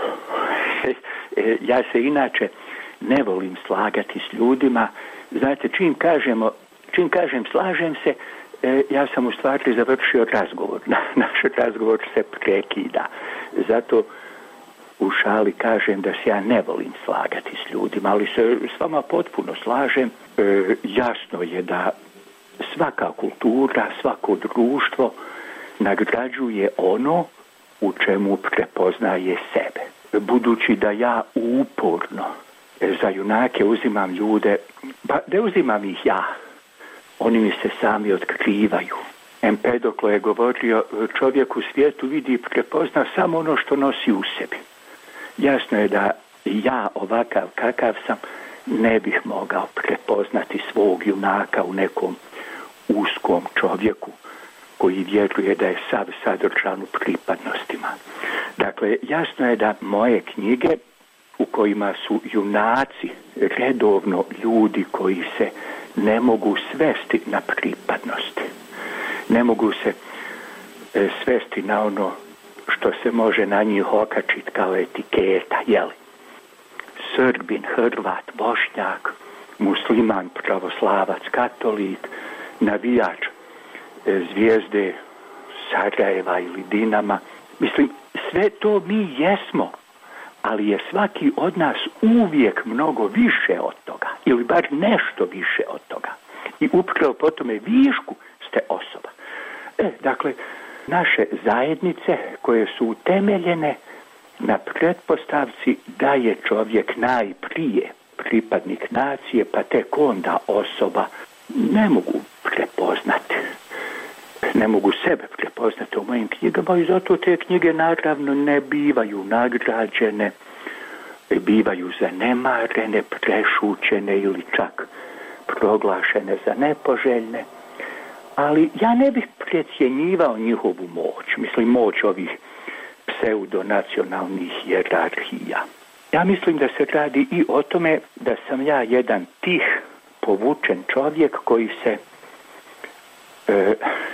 Ja se inače ne volim slagati s ljudima. Znate, čim kažemo, čim kažem slažem se, ja sam u stvari završio razgovor. Naš razgovor se prekida. Zato u šali kažem da se ja ne volim slagati s ljudima, ali se s vama potpuno slažem. E, jasno je da svaka kultura, svako društvo nagrađuje ono u čemu prepoznaje sebe. Budući da ja uporno za junake uzimam ljude, pa ne uzimam ih ja, oni mi se sami otkrivaju. Empedoklo je govorio, čovjek u svijetu vidi i prepozna samo ono što nosi u sebi. Jasno je da ja ovakav kakav sam ne bih mogao prepoznati svog junaka u nekom uskom čovjeku koji vjeruje da je sav sadržan u pripadnostima. Dakle, jasno je da moje knjige u kojima su junaci redovno ljudi koji se ne mogu svesti na pripadnosti, ne mogu se e, svesti na ono što se može na njih okačiti kao etiketa, jeli? Srbin, Hrvat, Bošnjak, musliman, pravoslavac, katolik, navijač e, Zvijezde, Sarajeva ili Dinama. Mislim, sve to mi jesmo, ali je svaki od nas uvijek mnogo više od toga, ili bar nešto više od toga. I upravo po tome višku ste osoba. E, dakle, naše zajednice koje su utemeljene na pretpostavci da je čovjek najprije pripadnik nacije, pa tek onda osoba, ne mogu prepoznati. Ne mogu sebe prepoznati u mojim knjigama i zato te knjige naravno ne bivaju nagrađene, bivaju zanemarene, prešućene ili čak proglašene za nepoželjne. Ali ja ne bih precjenjivao njihovu moć, mislim moć ovih pseudonacionalnih hijerarhija. Ja mislim da se radi i o tome da sam ja jedan tih, povučen čovjek koji se e,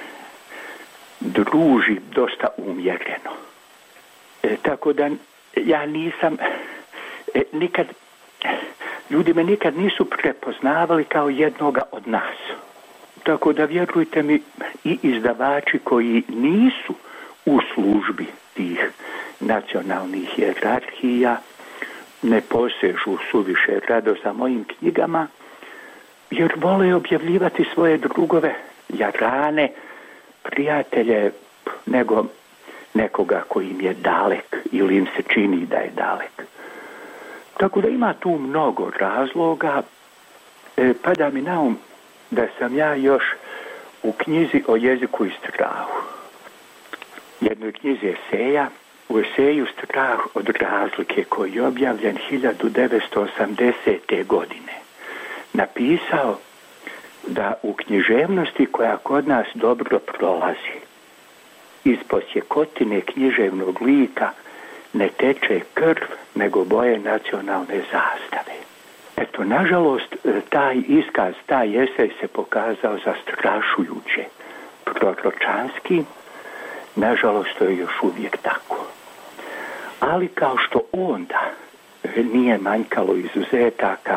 druži dosta umjereno. E, tako da ja nisam e, nikad, ljudi me nikad nisu prepoznavali kao jednoga od nas. Tako da vjerujte mi, i izdavači koji nisu u službi tih nacionalnih hijerarhija ne posežu suviše rado za mojim knjigama, jer vole objavljivati svoje drugove, jarane, prijatelje, nego nekoga koji im je dalek ili im se čini da je dalek. Tako da ima tu mnogo razloga. E, pada mi na um da sam ja još u knjizi o jeziku i strahu, jednoj knjizi eseja, u eseju Strah od razlike, koji je objavljen hiljadu devetsto osamdesete. godine, napisao da u književnosti koja kod nas dobro prolazi, iz posjekotine književnog lika ne teče krv, nego boje nacionalne zastave. Eto, nažalost, taj iskaz, taj esej se pokazao zastrašujuće proročanski. Nažalost, to je još uvijek tako. Ali kao što onda nije manjkalo izuzetaka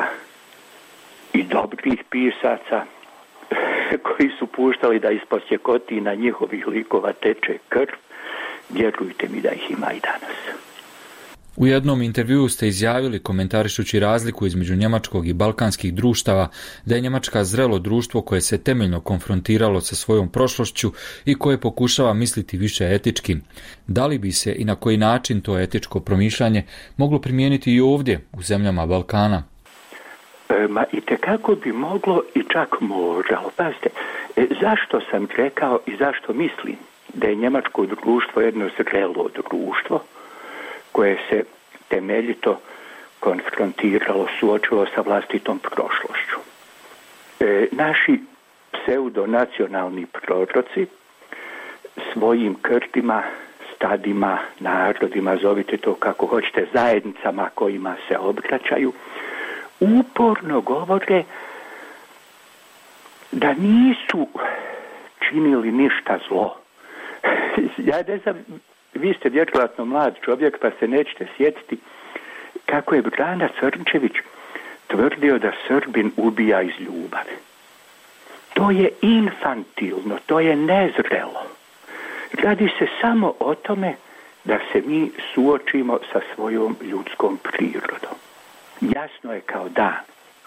i dobrih pisaca koji su puštali da ispod sjekotina njihovih likova teče krv, vjerujte mi da ih ima i danas. U jednom intervjuu ste izjavili, komentarišući razliku između njemačkog i balkanskih društava, da je Njemačka zrelo društvo koje se temeljno konfrontiralo sa svojom prošlošću i koje pokušava misliti više etički. Da li bi se i na koji način to etičko promišljanje moglo primijeniti i ovdje, u zemljama Balkana? E, ma i tekako bi moglo i čak moralo. Pazite, e, zašto sam rekao i zašto mislim da je njemačko društvo jedno zrelo društvo koje se temeljito konfrontiralo, suočilo sa vlastitom prošlošću. E, naši pseudonacionalni proroci svojim krtima, stadima, narodima, zovite to kako hoćete, zajednicama kojima se obraćaju, uporno govore da nisu činili ništa zlo. Ja ne znam, vi ste vjerojatno mlad čovjek pa se nećete sjetiti kako je Brana Crnčević tvrdio da Srbin ubija iz ljubavi. To je infantilno, to je nezrelo. Radi se samo o tome da se mi suočimo sa svojom ljudskom prirodom. Jasno je kao dan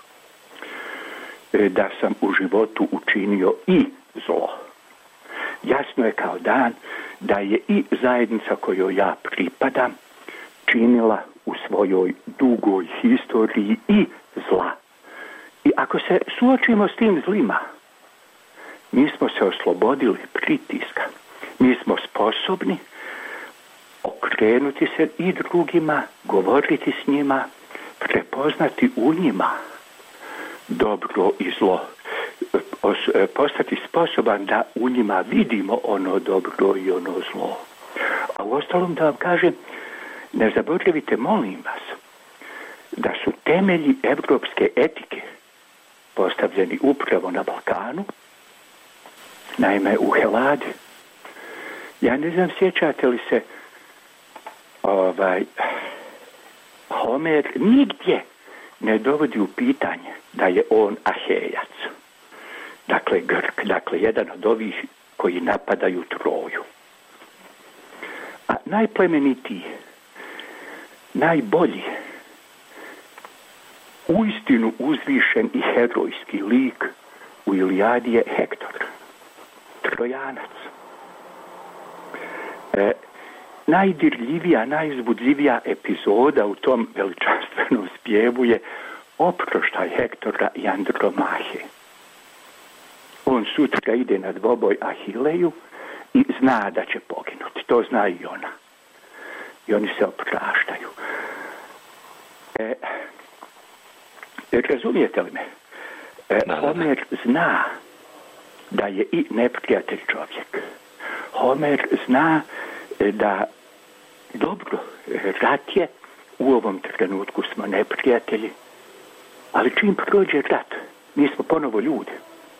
da sam u životu učinio i zlo. Jasno je kao dan da je i zajednica kojoj ja pripadam činila u svojoj dugoj historiji i zla. I ako se suočimo s tim zlima, mi smo se oslobodili pritiska. Mi smo sposobni okrenuti se i drugima, govoriti s njima, prepoznati u njima dobro i zlo, postati sposoban da u njima vidimo ono dobro i ono zlo. A u ostalom da vam kažem, ne zaboravite, molim vas, da su temelji evropske etike postavljeni upravo na Balkanu, naime u Heladi. Ja ne znam, sjećate li se, ovaj, Homer nigdje ne dovodi u pitanje da je on Ahejac. Dakle, Grk, dakle, jedan od ovih koji napadaju Troju. A najplemenitiji najbolji, uistinu uzvišen i herojski lik u Ilijadi je Hektor, Trojanac. E, najdirljivija, najuzbudljivija epizoda u tom veličanstvenom spjevu je oproštaj Hektora i Andromahe. On sutra ide na dvoboj Ahileju i zna da će poginuti. To zna i ona. I oni se opraštaju. E, razumijete li me? E, Homer zna da je i neprijatelj čovjek. Homer zna da dobro, rat je, u ovom trenutku smo neprijatelji, ali čim prođe rat, mi smo ponovo ljudi.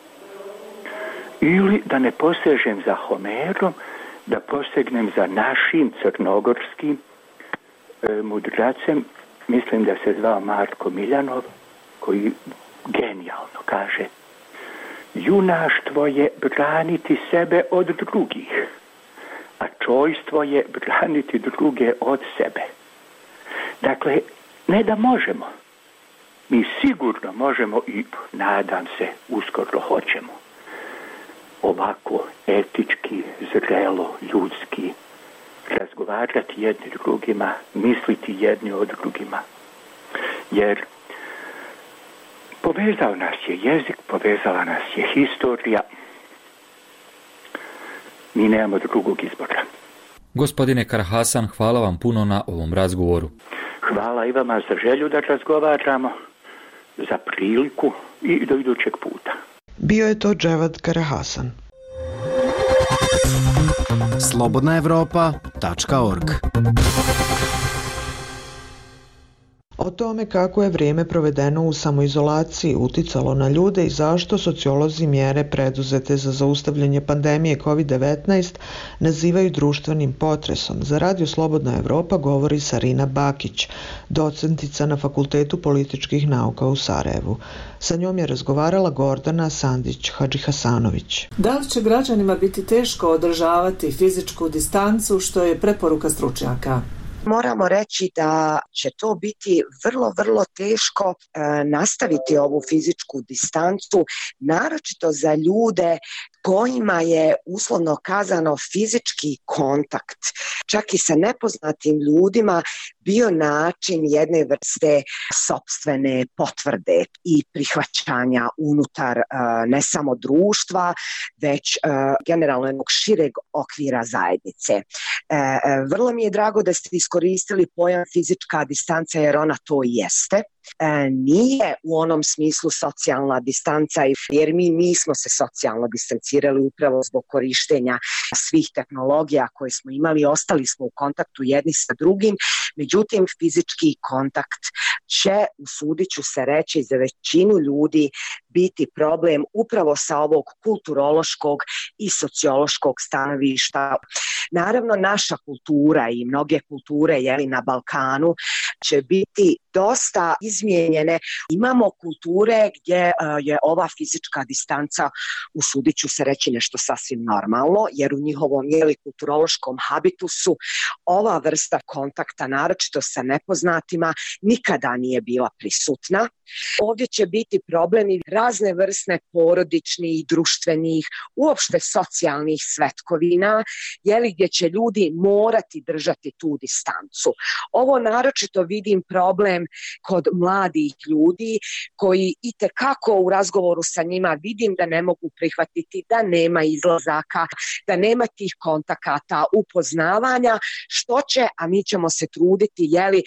Ili da ne posežem za Homerom, da posegnem za našim crnogorskim e, mudracem, mislim da se zvao Marko Miljanov, koji genijalno kaže: junaštvo je braniti sebe od drugih, a čojstvo je braniti druge od sebe. Dakle, ne da možemo, mi sigurno možemo i, nadam se, uskoro hoćemo ovako etički, zrelo, ljudski razgovarati jedni drugima, misliti jedni o drugima. Jer povezao nas je jezik, povezala nas je historija. Mi nemamo drugog izbora. Gospodine Karahasan, hvala vam puno na ovom razgovoru. Hvala i vama za želju da razgovaramo, za priliku i do idućeg puta. Bio je to Dževad Karahasan. slobodna evropa tačka org. O tome kako je vrijeme provedeno u samoizolaciji uticalo na ljude i zašto sociolozi mjere preduzete za zaustavljanje pandemije kovid devetnaest nazivaju društvenim potresom. Za Radio Slobodna Evropa govori Sarina Bakić, docentica na Fakultetu političkih nauka u Sarajevu. Sa njom je razgovarala Gordana Sandić-Hadžihasanović. Da li će građanima biti teško održavati fizičku distancu, što je preporuka stručnjaka? Moramo reći da će to biti vrlo, vrlo teško e, nastaviti ovu fizičku distancu, naročito za ljude kojima je uslovno kazano fizički kontakt, čak i sa nepoznatim ljudima, bio način jedne vrste sopstvene potvrde i prihvaćanja unutar uh, ne samo društva, već uh, generalno jednog šireg okvira zajednice. Uh, vrlo mi je drago da ste iskoristili pojam fizička distanca, jer ona to i jeste. E, nije u onom smislu socijalna distanca, jer mi nismo se socijalno distancirali upravo zbog korištenja svih tehnologija koje smo imali, ostali smo u kontaktu jedni sa drugim, međutim fizički kontakt će, usudit ću se reći, za većinu ljudi biti problem upravo sa ovog kulturološkog i sociološkog stanovišta. Naravno, naša kultura i mnoge kulture jeli, na Balkanu će biti dosta izmijenjene. Imamo kulture gdje uh, je ova fizička distanca, usudit ću se reći, nešto sasvim normalno, jer u njihovom jeli, kulturološkom habitusu ova vrsta kontakta, naročito sa nepoznatima, nikada nije bila prisutna. Ovdje će biti problemi razne vrste porodičnih, društvenih, uopšte socijalnih svetkovina, jeli, gdje će ljudi morati držati tu distancu. Ovo naročito vidim problem kod mladih ljudi koji itekako u razgovoru sa njima vidim da ne mogu prihvatiti da nema izlazaka, da nema tih kontakata, upoznavanja, što će, a mi ćemo se truditi, jeli,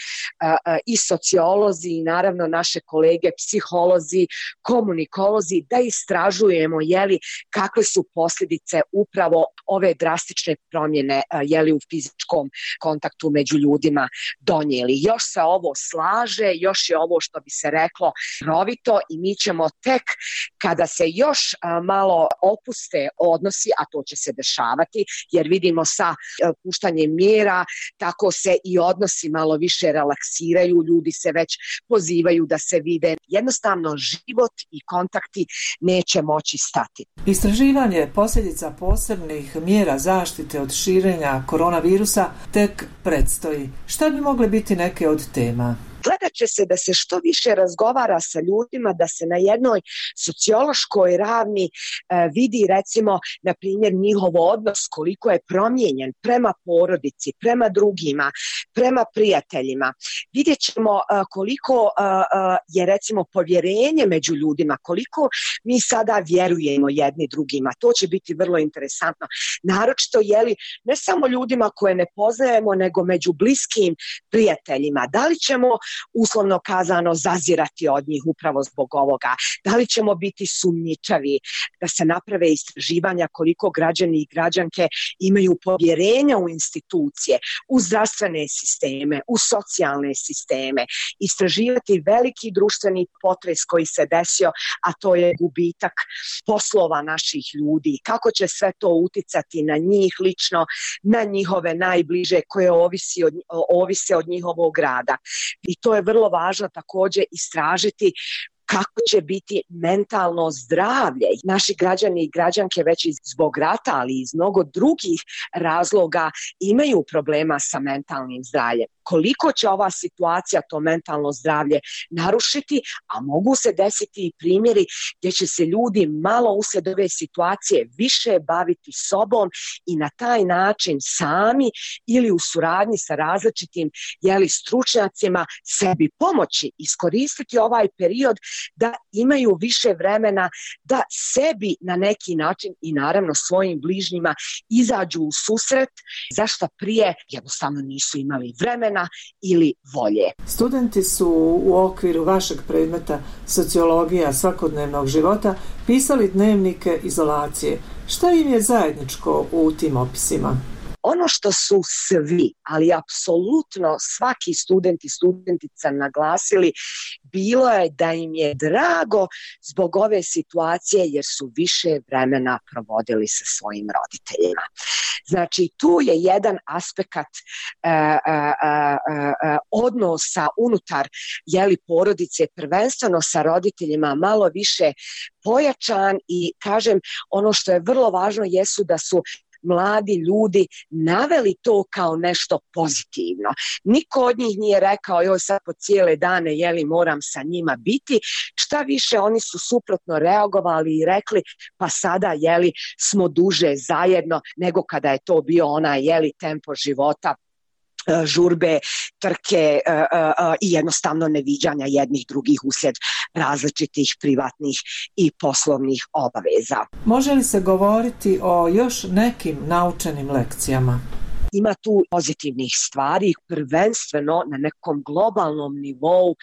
i sociolozi i naravno naše kolege, psiholozi, komunikolozi, da istražujemo, jeli, kakve su posljedice upravo ove drastične promjene, jeli, u fizičkom kontaktu među ljudima donijeli. Još se ovo slaže, još je ovo, što bi se reklo, rovito, i mi ćemo tek kada se još a, malo opuste odnosi, a to će se dešavati, jer vidimo sa a, puštanjem mjera, tako se i odnosi malo više relaksiraju, ljudi se već pozivaju da se vide, gde jednostavno život i kontakti neće moći stati. Istraživanje posljedica posebnih mjera zaštite od širenja koronavirusa tek predstoji. Šta bi mogle biti neke od tema? Gledat će se da se što više razgovara sa ljudima, da se na jednoj sociološkoj ravni e, vidi recimo, na primjer, njihov odnos koliko je promijenjen prema porodici, prema drugima, prema prijateljima. Vidjet ćemo e, koliko e, je recimo povjerenje među ljudima, koliko mi sada vjerujemo jedni drugima. To će biti vrlo interesantno. Naročito, jeli, ne samo ljudima koje ne poznajemo, nego među bliskim prijateljima. Da li ćemo uslovno kazano zazirati od njih upravo zbog ovoga? Da li ćemo biti sumnjičavi, da se naprave istraživanja koliko građani i građanke imaju povjerenja u institucije, u zdravstvene sisteme, u socijalne sisteme, istraživati veliki društveni potres koji se desio, a to je gubitak poslova naših ljudi, kako će sve to uticati na njih lično, na njihove najbliže koje ovisi od, ovise od njihovog rada. I to je vrlo važno također istražiti kako će biti mentalno zdravlje. Naši građani i građanke već iz zbog rata, ali iz mnogo drugih razloga imaju problema sa mentalnim zdravljem. Koliko će ova situacija to mentalno zdravlje narušiti, a mogu se desiti i primjeri gdje će se ljudi malo uslijed ove situacije više baviti sobom i na taj način sami ili u suradnji sa različitim jeli, stručnjacima sebi pomoći, iskoristiti ovaj period da imaju više vremena da sebi na neki način i naravno svojim bližnjima izađu u susret, zašto prije jednostavno nisu imali vremena ili volje. Studenti su u okviru vašeg predmeta sociologija svakodnevnog života pisali dnevnike izolacije. Šta im je zajedničko u tim opisima? Ono što su svi, ali apsolutno svaki student i studentica naglasili, bilo je da im je drago zbog ove situacije jer su više vremena provodili sa svojim roditeljima. Znači, tu je jedan aspekt uh, uh, uh, odnosa unutar jeli, porodice, prvenstveno sa roditeljima, malo više pojačan i, kažem, ono što je vrlo važno jesu da su mladi ljudi naveli to kao nešto pozitivno. Niko od njih nije rekao joj sad po cijele dane jeli moram sa njima biti. Šta više, oni su suprotno reagovali i rekli pa sada jeli smo duže zajedno nego kada je to bio onaj jeli tempo života, žurbe, trke uh, uh, i jednostavno neviđanja jednih drugih uslijed različitih privatnih i poslovnih obaveza. Može li se govoriti o još nekim naučenim lekcijama? Ima tu pozitivnih stvari, prvenstveno na nekom globalnom nivou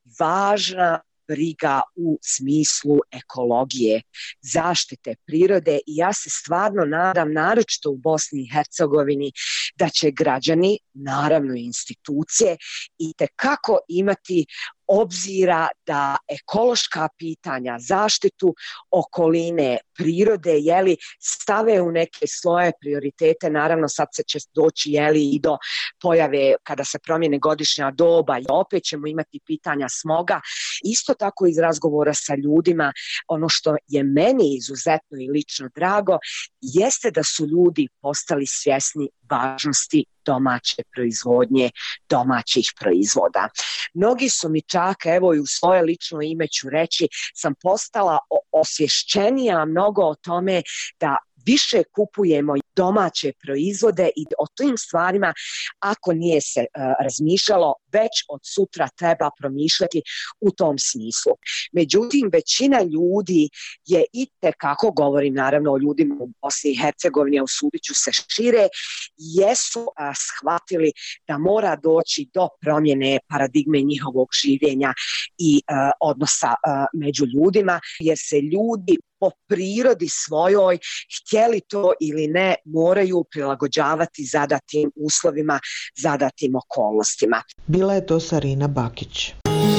važna briga u smislu ekologije, zaštite prirode i ja se stvarno nadam, naročito u Bosni i Hercegovini, da će građani, naravno i institucije, itekako imati obzira da ekološka pitanja, zaštitu okoline, prirode, jeli, stave u neke svoje prioritete. Naravno, sad se će doći jeli, i do pojave kada se promijene godišnja doba i opet ćemo imati pitanja smoga. Isto tako iz razgovora sa ljudima, ono što je meni izuzetno i lično drago, jeste da su ljudi postali svjesni važnosti domaće proizvodnje, domaćih proizvoda. Mnogi su mi čak, evo i u svoje lično ime ću reći, sam postala osvješćenija mnogo o tome da više kupujemo domaće proizvode i o tim stvarima, ako nije se uh, razmišljalo, već od sutra treba promišljati u tom smislu. Međutim, većina ljudi je itekako, govorim naravno o ljudima u Bosni i Hercegovini, a usudit ću se šire, jesu uh, shvatili da mora doći do promjene paradigme njihovog življenja i uh, odnosa uh, među ljudima, jer se ljudi po prirodi svojoj, htjeli to ili ne, moraju prilagođavati zadatim uslovima, zadatim okolnostima. Bila je to Sarina Bakić.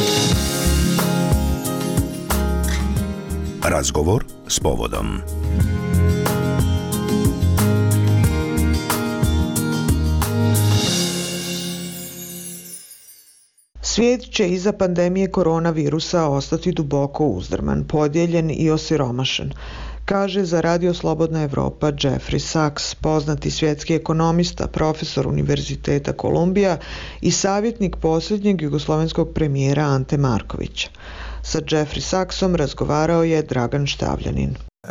Razgovor s povodom. Svijet će iza pandemije koronavirusa ostati duboko uzdrman, podijeljen i osiromašen, kaže za Radio Slobodna Evropa Jeffrey Sachs, poznati svjetski ekonomista, profesor Univerziteta Kolumbija i savjetnik posljednjeg jugoslovenskog premijera Ante Markovića. Sa Jeffrey Sachsom razgovarao je Dragan Štavljanin.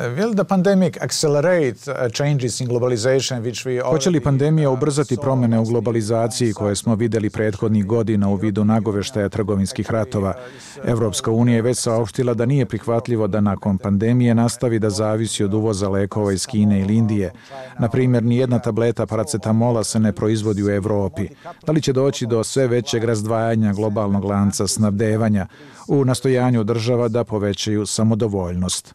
Hoće li pandemija ubrzati promjene u globalizaciji koje smo vidjeli prethodnih godina u vidu nagoveštaja trgovinskih ratova? Evropska unija je već saopštila da nije prihvatljivo da nakon pandemije nastavi da zavisi od uvoza lekova iz Kine ili Indije. Na primjer, nijedna tableta paracetamola se ne proizvodi u Evropi. Da li će doći do sve većeg razdvajanja globalnog lanca snabdevanja u nastojanju država da povećaju samodovoljnost?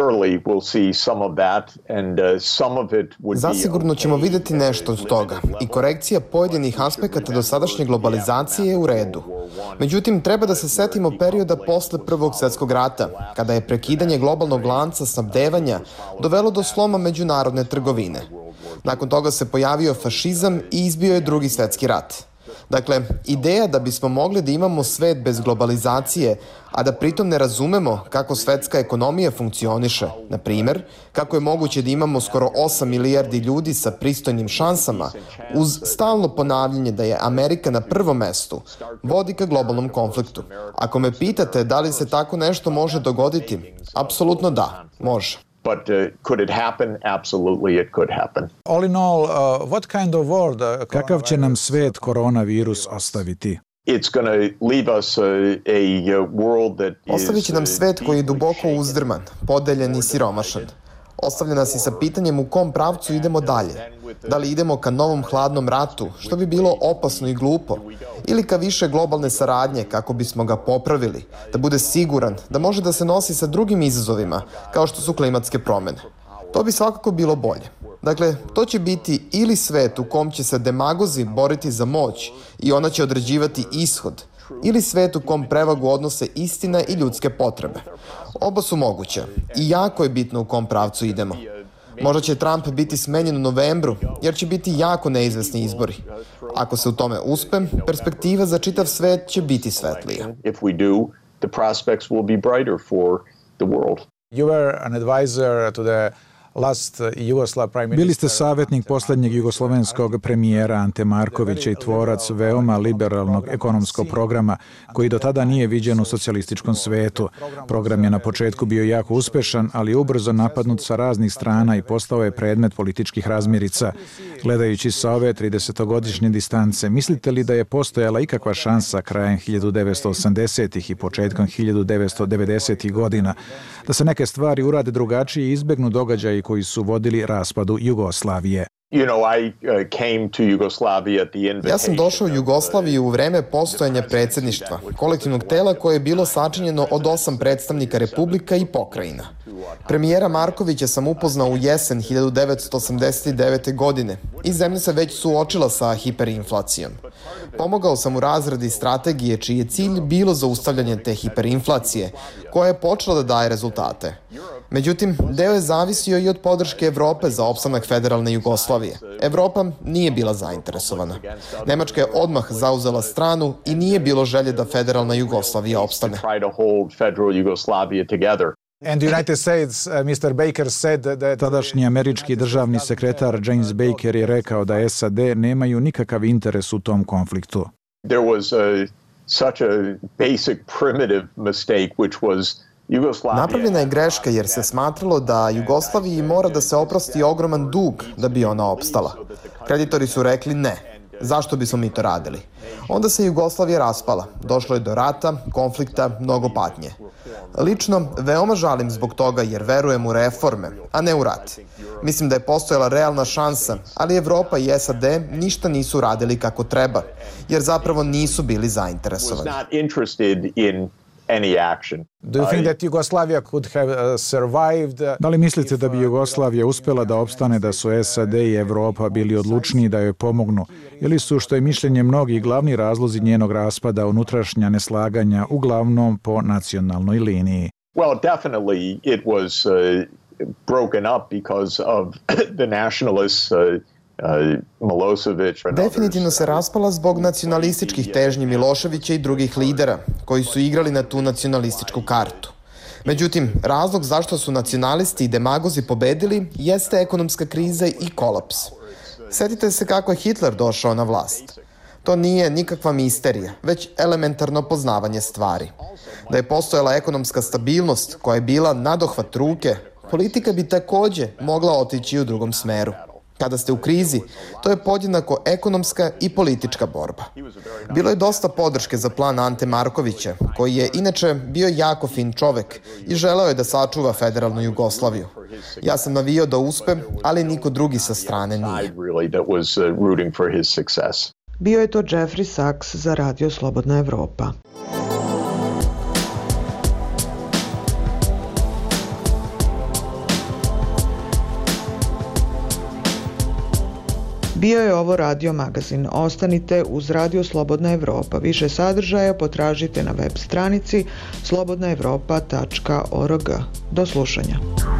Zasigurno ćemo vidjeti nešto od toga i korekcija pojedinih aspekata dosadašnje globalizacije je u redu. Međutim, treba da se setimo perioda posle Prvog svjetskog rata, kada je prekidanje globalnog lanca snabdevanja dovelo do sloma međunarodne trgovine. Nakon toga se pojavio fašizam i izbio je Drugi svjetski rat. Dakle, ideja da bismo mogli da imamo svet bez globalizacije, a da pritom ne razumemo kako svetska ekonomija funkcioniše, na primjer, kako je moguće da imamo skoro osam milijardi ljudi sa pristojnim šansama, uz stalno ponavljanje da je Amerika na prvom mestu, vodi ka globalnom konfliktu. Ako me pitate da li se tako nešto može dogoditi, apsolutno da, može. But uh, could it happen? Absolutely, it could happen. All in all, uh, what kind of world, uh, kakav će nam svet koronavirus ostaviti? It's going to leave us a, a world that is... Ostavit će nam svet koji je duboko uzdrman, podeljen i siromašan. Ostavlja nas i sa pitanjem u kom pravcu idemo dalje. Da li idemo ka novom hladnom ratu, što bi bilo opasno i glupo, ili ka više globalne saradnje kako bismo ga popravili, da bude siguran da može da se nosi sa drugim izazovima, kao što su klimatske promjene. To bi svakako bilo bolje. Dakle, to će biti ili svet u kom će se demagozi boriti za moć i ona će određivati ishod, ili svet u kom prevagu odnose istina i ljudske potrebe. Oba su moguće i jako je bitno u kom pravcu idemo. Možda će Trump biti smenjen u novembru, jer će biti jako neizvesni izbori. Ako se u tome uspe, perspektiva za čitav svet će biti svetlija. If we do, the prospects will be brighter for the world. You were an advisor to the Bili ste savjetnik posljednjeg jugoslovenskog premijera Ante Markovića i tvorac veoma liberalnog ekonomskog programa koji do tada nije viđen u socijalističkom svetu. Program je na početku bio jako uspešan, ali ubrzo napadnut sa raznih strana i postao je predmet političkih razmirica. Gledajući sa ove tridesetogodišnje distance, mislite li da je postojala ikakva šansa krajem hiljadu devetsto osamdesetih i početkom hiljadu devetsto devedesetih godina da se neke stvari urade drugačije i izbegnu događaji koji su vodili raspadu Jugoslavije? You know, I uh, came to Yugoslavia at the invitation. Ja sam došao u Jugoslaviju u vreme postojanja predsjedništva, kolektivnog tela koje je bilo sačinjeno od osam predstavnika republika i pokrajina. Premijera Markovića sam upoznao u jesen hiljadu devetsto osamdeset devete. godine i zemlja se već suočila sa hiperinflacijom. Pomogao sam u razradi strategije čiji je cilj bilo zaustavljanje te hiperinflacije, koja je počela da daje rezultate. Međutim, deo je zavisio i od podrške Evrope za opstanak federalne Jugoslavije. Evropa nije bila zainteresovana. Nemačka je odmah zauzela stranu i nije bilo želje da federalna Jugoslavija opstane. And the United States, uh, mister Baker said that... Tadašnji američki državni sekretar James Baker je rekao da S A D nemaju nikakav interes u tom konfliktu. There was a, such a basic primitive mistake which was Napravljena je greška jer se smatralo da Jugoslaviji mora da se oprosti ogroman dug da bi ona opstala. Kreditori su rekli ne. Zašto bismo mi to radili? Onda se Jugoslavija raspala. Došlo je do rata, konflikta, mnogo patnje. Lično, veoma žalim zbog toga jer verujem u reforme, a ne u rat. Mislim da je postojala realna šansa, ali Evropa i S A D ništa nisu radili kako treba, jer zapravo nisu bili zainteresovani. Any action. Do you think that Yugoslavia could have uh, survived? Da li mislite da bi Jugoslavija uspela da opstane da su S A D i Evropa bili odlučniji da joj pomognu? Ili su, što je mišljenje mnogih, glavni razlozi njenog raspada unutrašnja neslaganja uglavnom po nacionalnoj liniji? Well, definitely it was uh, broken up because of the nationalists uh, Definitivno se raspala zbog nacionalističkih težnji Miloševića i drugih lidera koji su igrali na tu nacionalističku kartu. Međutim, razlog zašto su nacionalisti i demagozi pobedili jeste ekonomska kriza i kolaps. Sjetite se kako je Hitler došao na vlast. To nije nikakva misterija, već elementarno poznavanje stvari. Da je postojala ekonomska stabilnost koja je bila nadohvat ruke, politika bi također mogla otići u drugom smeru. Kada ste u krizi, to je podjednako ekonomska i politička borba. Bilo je dosta podrške za plan Ante Markovića, koji je inače bio jako fin čovek i želeo je da sačuva federalnu Jugoslaviju. Ja sam navio da uspe, ali niko drugi sa strane nije. Bio je to Jeffrey Sachs za Radio Slobodna Evropa. Bio je ovo radio magazin. Ostanite uz Radio Slobodna Evropa. Više sadržaja potražite na web stranici slobodna evropa tačka org. Do slušanja.